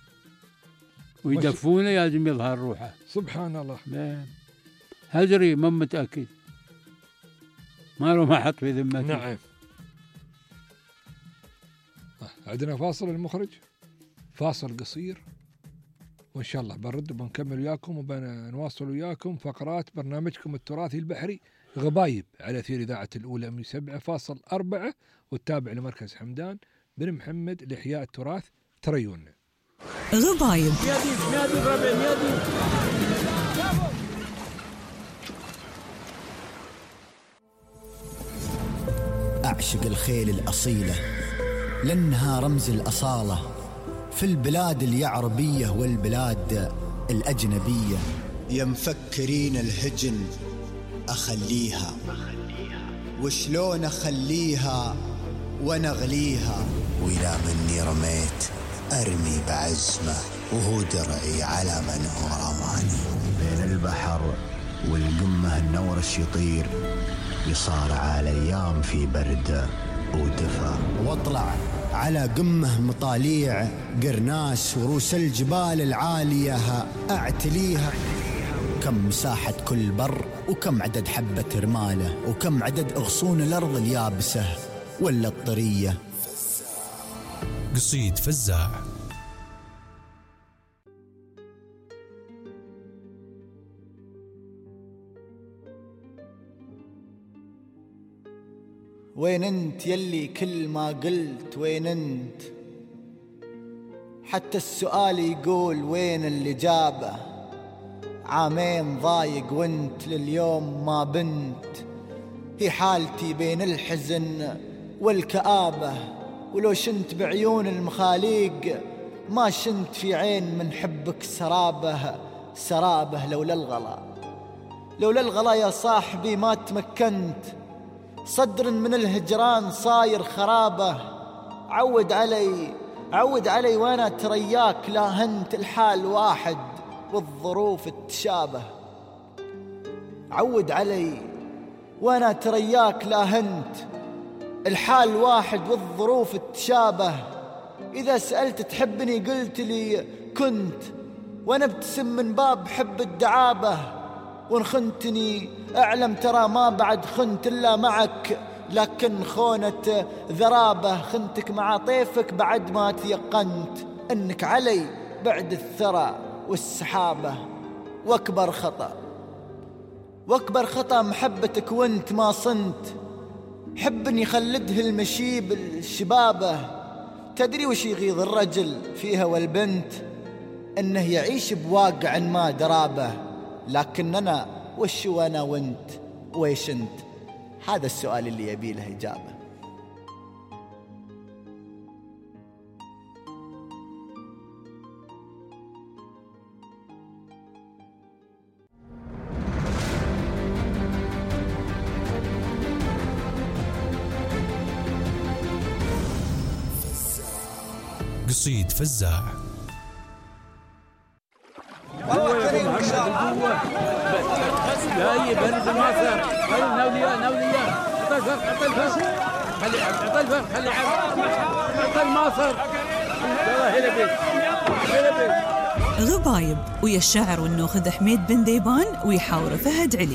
ويدفونه لازم يظهر روحه. سبحان الله. هجري ما متأكد، ما له ما حط في ذمته. نعم. عندنا فاصل المخرج، فاصل قصير وإن شاء الله بنرد وبنكمل وياكم وبنواصل وياكم فقرات برنامجكم التراثي البحري غبايب على أثير إذاعة الأولى مية وسبعة فاصل أربعة، والتابع لمركز حمدان بن محمد لإحياء التراث. تريونا غبايب. أعشق الخيل الأصيلة لأنها رمز الأصالة في البلاد اليعربية والبلاد الأجنبية. يا مفكرين الهجن أخليها، وشلون أخليها ونغليها، وإذا مني رميت أرمي بعزمه وهو درعي على من هو رماني. بين البحر والقمة النورش يطير، يصارع الأيام في برد ودفا، واطلع على قمه مطاليع قرناس وروس الجبال العالية أعتليها. كم مساحة كل بر، وكم عدد حبة رماله، وكم عدد أغصون الأرض اليابسة ولا الطرية. قصيد فزاع. وين انت يلي كل ما قلت وين انت، حتى السؤال يقول وين اللي جابه. عامين ضايق وانت لليوم ما بنت، هي حالتي بين الحزن والكآبة. ولو شنت بعيون المخاليق ما شنت في عين من حبك سرابه سرابه. لولا الغلا لولا الغلا يا صاحبي ما تمكنت، صدر من الهجران صاير خرابه. عود علي عود علي وانا ترياك لا هنت، الحال واحد والظروف تشابه. عود علي وانا ترياك لا هنت، الحال واحد والظروف تشابه. إذا سألت تحبني قلت لي كنت، وانا ابتسم من باب حب الدعابة. وان خنتني اعلم ترى ما بعد خنت الا معك، لكن خونة ذرابة. خنتك مع طيفك بعد ما تيقنت انك علي بعد الثرى والسحابة. واكبر خطأ واكبر خطأ محبتك وانت ما صنت، حب يخلده المشيب الشبابة. تدري وش يغيظ الرجل فيها والبنت؟ انه يعيش بواقع ما درابه. لكننا وش وانا وانت ويش انت؟ هذا السؤال اللي يبي له إجابة. قصيد فزاع. جاي برد المصر. خلي ناوليا ناوليا عطى الفرق عطى الفرق خلي عطى الفرق خلي عطى المصر. يلا هلا بيك هلا بيك. غبايب ويا الشاعر والنوخذ حميد بن ذيبان ويحاوره فهد علي.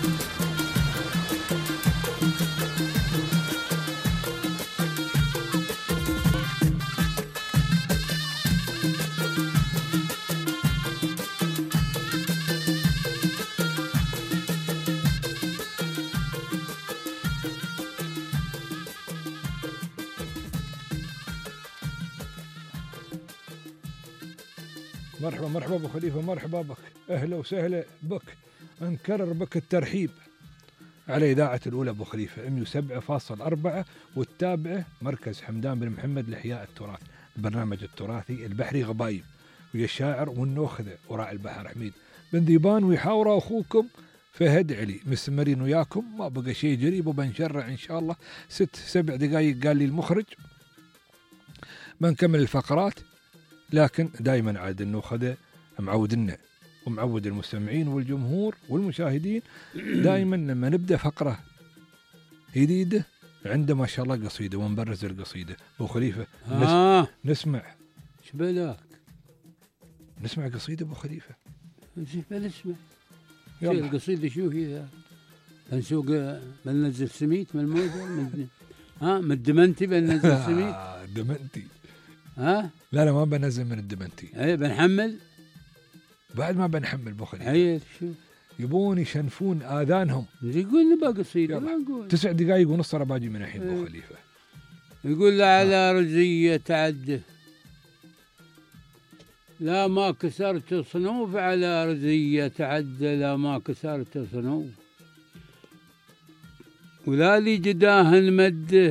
مرحبا مرحبا ابو خليفه، مرحبا بك، اهلا وسهلا بك. نكرر بك الترحيب على اذاعه الاولى ابو خليفه مية وسبعة فاصل أربعة، والتابعه مركز حمدان بن محمد لاحياء التراث، البرنامج التراثي البحري غبايب، ويا الشاعر والنوخذه وراعي البحر حميد بن ذيبان، ويحاور اخوكم فهد علي. مستمرين وياكم، ما بقى شيء جريب وبنشرع ان شاء الله. ست سبع دقائق قال لي المخرج بنكمل الفقرات، لكن دائما عاد النوخذه معودنا ومعود المستمعين والجمهور والمشاهدين دائما لما نبدا فقره جديده عنده ما شاء الله قصيدة ونبرز القصيدة أبو خليفة. آه. نس... نسمع ايش بلاك؟ نسمع قصيدة أبو خليفة. ايش بنسمع؟ يلا. القصيدة شو هي؟ بنسوق بننزل سميت من الموجة من ها من الدمنتي بننزل سميت. دمنتي. ها؟ لا لا ما بنزل من الدمنتي. اي بنحمل؟ بعد ما بنحمل أبو خليفة. اي شو؟ يبون يشنفون آذانهم. يقول نبغى قصيدة ما نقول. تسع دقائق ونص ترى باجي من الحين أبو خليفة. يقول له على رزية تعده لا ما كسرت صنوف، على رزية تعدى لا ما كسرت صنوف، ولا لي جداه مده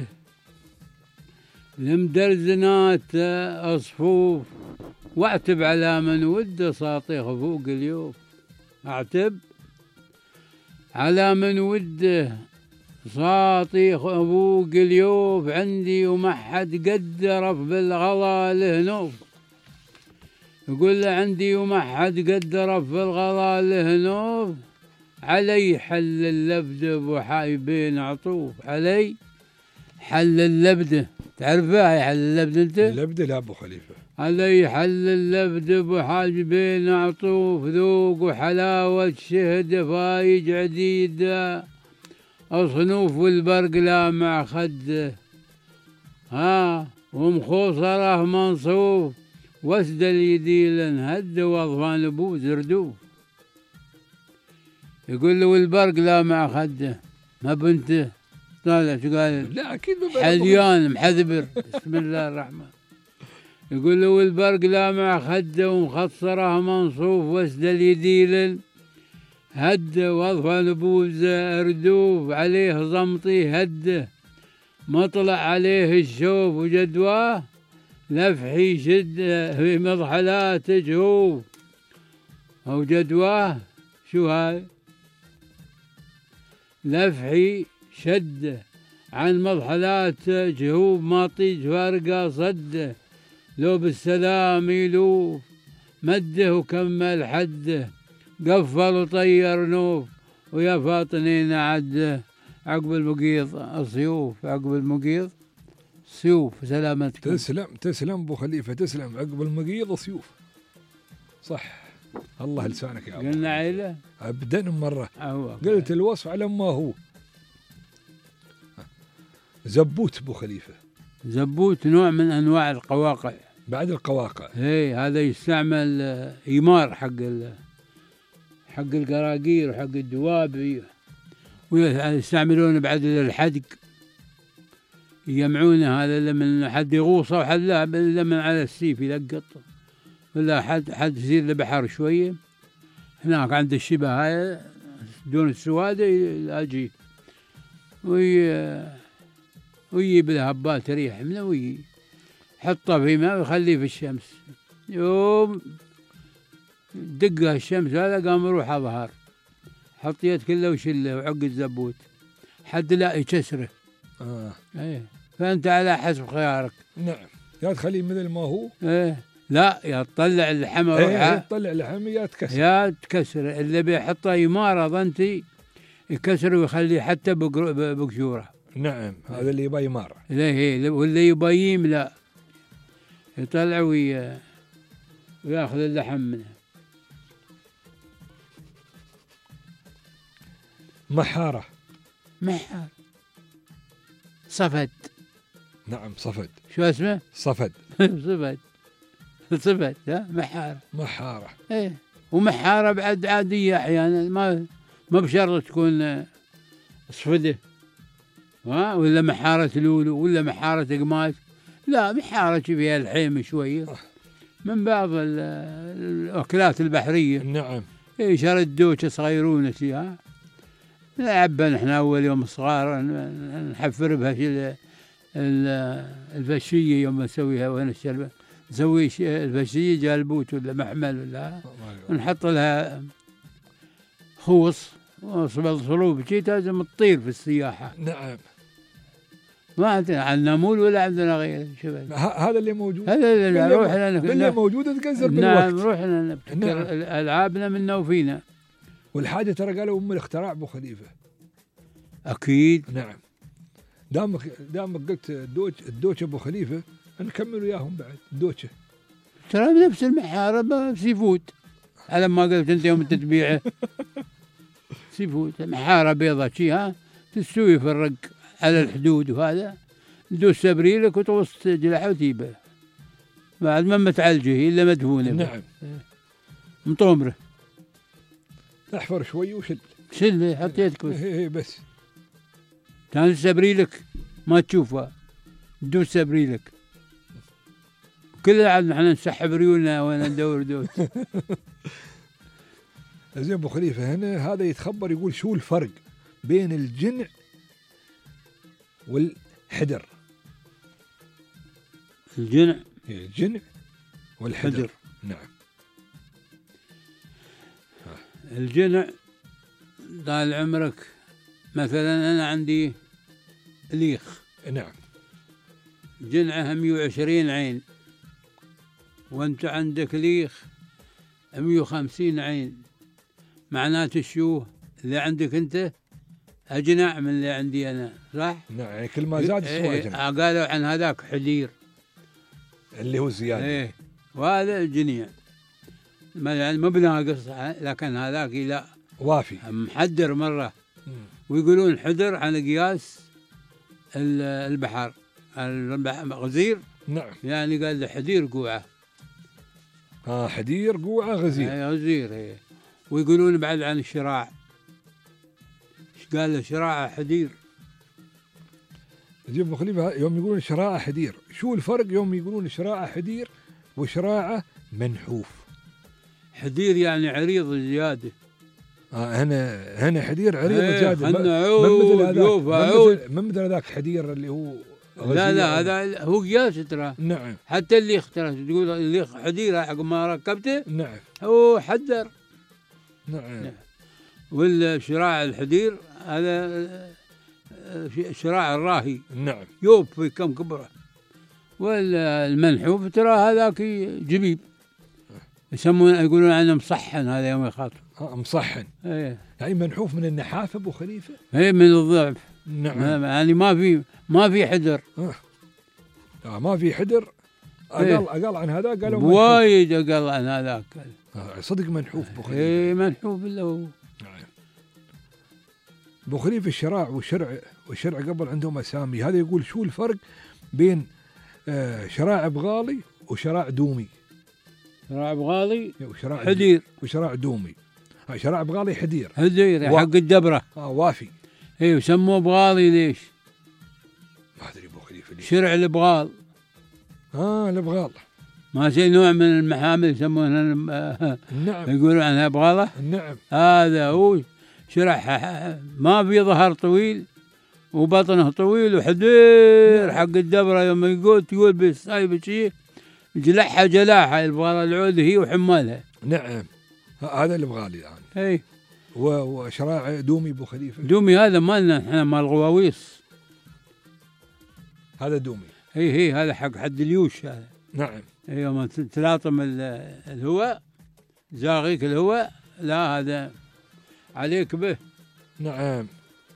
لمدرزنات أصفوف، واعتب على من وده ساطيخ فوق اليوف، اعتب على من وده ساطيخ فوق اليوف، عندي وما حد قدر بالغلا له نوف. يقول له عندي وما حد قدر في الغلا له نوف، علي حل اللبدة بحايبين عطوف، علي حل اللبدة. تعرفها حل اللبدة انت؟ اللبدة لا ابو خليفة. علي حل اللبدة بحايبين عطوف، ذوق حلاوة شهد فايج عديدة، أصنوف والبرق لا مع خده، ها ومخوصره منصوف، واسد اليديل هد واضفان ابو زردوف. يقول له والبرق لا مع خده، ما بنته طالع شو قال؟ لا اكيد حليان محذبر. بسم الله الرحمن. يقول له والبرق لا مع خده، ومخصره منصوف، واسد اليديل هد واضفان ابو زردوف، عليه زمطي هده، مطلع عليه الشوف، وجدواه لفحي شد في مضحلات جهوف. أو جدواه شو هاي؟ لفحي شد عن مضحلات جهوف، ماطيج فارقة صده، لو بالسلام يلوف، مده وكمل حده، قفل وطير نوف، ويا فاطنين عده، عقب المقيض السيوف، عقب المقيض سيوف. سلامتك. تسلم تسلم ابو خليفة، تسلم. عقب المقيض سيوف. صح. الله لسانك يا ابو. قلنا عيلة ابدا مرة. أوه. قلت الوصف على ما هو. زبوت ابو خليفة. زبوت نوع من انواع القواقع. بعد القواقع. اي هذا يستعمل ايمار حق حق القراقير وحق الدواب، ويستعملونه بعد للحدق، يجمعونه هذا لمن حد يغوصه وحد لا، لمن على السيف يلقط، ولا حد حد يصير له بحر شويه هناك عند الشبه هاي دون السواده اجي وي ويجيب له هبات ريح منه، ويجي حطه في ماء ويخليه في الشمس، يوم دقه الشمس هذا قام يروح اظهر، حط يد كله وشله وعقد زبوت، حد لا يكسره. اه ايه فانت على حسب خيارك. نعم. يا تخليه مثل ما هو. ايه لا يا تطلع اللحم ايه تطلع اللحم يا تكسر. يا تكسر اللي بيحطه يماره ظنتي يكسره ويخليه حتى بقشوره. نعم هذا اللي يبغى يماره. لا واللي يبغى يملا يطلع ويا وياخذ اللحم منه. محارة. محار. صفد. نعم صفد. شو اسمه؟ صفد. صفد. صفد ها محارة. محارة. ايه ومحارة بعد عادية احيانا، ما ما بشرط تكون صفدة، ها ولا محارة لولو ولا محارة قماش، لا محارة فيها الحيم شوية من بعض الأكلات البحرية. نعم. إيه شرد دوشة صغيرونة فيها نلعبها نحن أول يوم صغار، نحفر بها الفشية يوم نسويها وين الشربة نسوي الفشية جالبوت ولا محمل ولا، ونحط لها خوص وصبل صلوب شي لازم تطير في السياحة. نعم. ما عندنا النمول ولا عندنا غيره. شباب هذا اللي موجود. هذا اللي نروح لنا اللي موجود تقزر بالوقت. نعم نروح لنا نبتكر. نعم. ألعابنا منا وفينا. والحاجة ترى قالوا أم الاختراع أبو خليفة. أكيد. نعم. دامك دامك قلت الدوج الدوج ابو خليفه نكمل وياهم بعد الدوشه. ترى نفس المحارة سي فود على ما قلت انت يوم التتبيعه. سي فود محارة بيضة شي ها تستوي في الرق على الحدود وهذا ندوس سبريلك وتوسط جلحة وتيبه بعد ما متعالجه هي الا مدهونه. نعم. مطومره احفر شوي وشل شل حط يدك بس. ايه بس كان سبريلك ما تشوفها تدوس سبريلك كلها عاد نحن نسحب ريولنا وانا ندور دوت. زين ابو خليفه هنا هذا يتخبر يقول شو الفرق بين الجنع والحدر؟ الجنع الجنع والحدر. حدر. نعم. الجنع طال عمرك مثلا انا عندي ليخ. نعم. جنعها مية وعشرين عين وانت عندك ليخ مية وخمسين عين، معناته شو اللي عندك انت اجنع من اللي عندي انا، صح؟ نعم. يعني كل ما زاد سوى اجنع. قالوا عن هذاك حدير اللي هو زياده. ايه وهذا جنيع يعني مو بناقص، لكن هذاك لا وافي محدر مره. ويقولون حدر على قياس البحر الغزير. نعم. يعني قال له حدير قوعه. اه حدير قوعه غزير. اي غزير اي. ويقولون بعد عن الشراع، ايش قال له شراع حدير. زين ابو خليفه يوم يقولون شراعه حدير، شو الفرق يوم يقولون شراعه حدير وشراعه منحوف؟ حدير يعني عريض زياده. آه هنا هنا حدير عريض ايه زياده. من مثل هذاك من مثل هذاك حدير اللي هو لا لا هذا هو قياس ترى. نعم. حتى اللي اخترت تقول اللي حدير حق ما ركبته. نعم. هو حدر. نعم. نعم. والشراع الحدير هذا شراع الراهي. نعم. يوب في كم كبره. والمنحوف ترى هذاك جبيب يسمونه يقولون عنه مصحن، هذا يوم يخاطب. اه مصحن. ايه يعني منحوف من النحاف ابو خليفه. ايه من الضعف. نعم. يعني ما في ما في حدر. اه, آه ما في حدر. اقل إيه؟ اقل عن هذا قالوا وايد اقل عن هذاك. آه صدق منحوف ابو خليفه. ايه منحوف الا هو. ابو خليفه الشراع والشرع والشرع قبل عندهم اسامي. هذا يقول شو الفرق بين آه شراع بغالي وشراع دومي؟ شراع بغالي وشراع حدير وشراع دومي. آه شراع بغالي حدير. حدير و... حق الدبره. اه وافي. ايه وسموه بغالي ليش؟ ما ادري ابو خليفه ليش. شرع البغال. اه البغال ما شيء نوع من المحامل يسمونه. نعم. يقولون عنها بغاله. نعم. هذا هو شرع ما في ظهر طويل وبطنه طويل وحدير. حق الدبره يوم يقول تقول بالصايب شيء جلحها جلاحه البغاله العود هي وحمالها. نعم. هذا البغالي الان. اي. وشراع دومي ابو خليفه. دومي هذا مالنا احنا مال الغواويص. هذا دومي. اي هي هذا حق حد اليوش هذا. نعم. اي يوم تلاطم الهواء زاغيك الهواء لا هذا عليك به. نعم.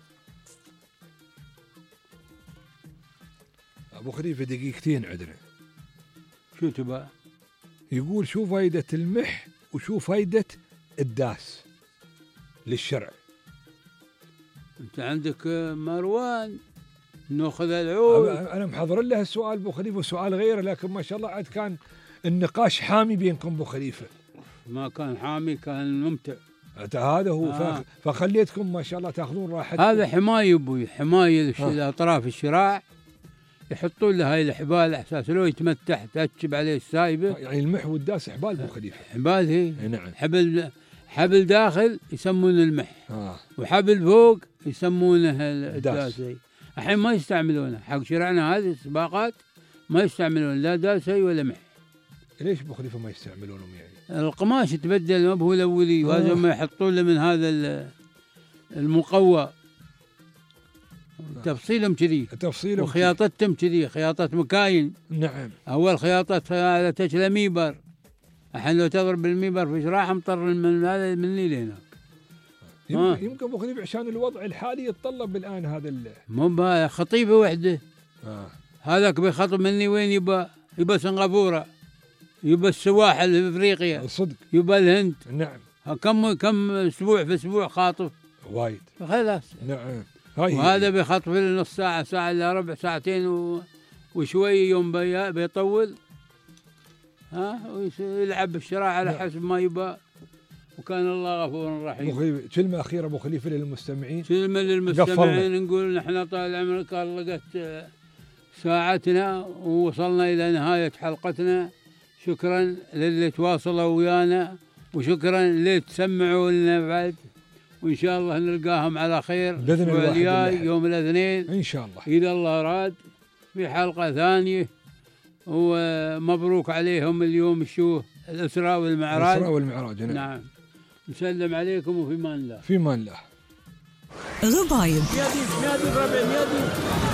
ابو خليفه دقيقتين عندنا. شو تبغى؟ يقول شو فايده المح وشو فايده الداس للشرع؟ انت عندك مروان ناخذ العود. انا محضر له السؤال ابو خليفه وسؤال غيره، لكن ما شاء الله عاد كان النقاش حامي بينكم ابو خليفه. ما كان حامي كان ممتع. هذا هو. آه. فخليتكم ما شاء الله تاخذون راحتكم. هذا حمايه ابوي، حمايه آه. اطراف الشراع يحطون له هاي الحبال على اساس لو يتمتع تركب عليه السايبه. يعني المح والداس حبال ابو خليفه. حبال هي. نعم. حبل حبل داخل يسمونه المح. آه. وحبل فوق يسمونه الداس. الحين ما يستعملونه حق شرعنا هذه السباقات، ما يستعملون لا داسي ولا مح. ليش ابو خليفه ما يستعملونهم يعني؟ القماش تبدل ما هو الاولي. ولازم ما يحطون له من هذا المقوى. تفصيلهم كذي. تفصيلهم وخياطتهم كذي خياطة مكاين. نعم. اول خياطة هذا تشله ميبر. الحين لو تضرب الميبر في شراح مطر من هذا مني لهناك. يمكن, يمكن ابو خليفه عشان الوضع الحالي يتطلب الان هذا ال... مو خطيبه وحده. آه. هذاك بيخطب مني وين يبى؟ يبى سنغافوره، يبى السواحل في افريقيا، صدق، يبى الهند. نعم. كم كم اسبوع في اسبوع خاطف وايد. خلاص. نعم. هاي وهذا بيخطف لي نص ساعه ساعه الا ربع ساعتين و... وشوي يوم بي... بيطول، ها ويلعب بالشراع على حسب ما يبى، وكان الله غفور رحيم. ابو خليفه كلمه اخيره ابو خليفه للمستمعين. كلمه للمستمعين نقول نحن طال عمرك لقت ساعتنا ووصلنا الى نهايه حلقتنا. شكرا للي تواصلوا ويانا، وشكرا للي تسمعوا لنا بعد، وان شاء الله نلقاهم على خير الاسبوع الجاي يوم الاثنين ان شاء الله اذا الله اراد في حلقه ثانيه. ومبروك عليهم اليوم شو الاسراء والمعراج. الاسراء والمعراج. نعم. نعم. نسلم عليكم وفي امان الله. في امان الله. غبايب. ميادين ميادين ربع ميادين.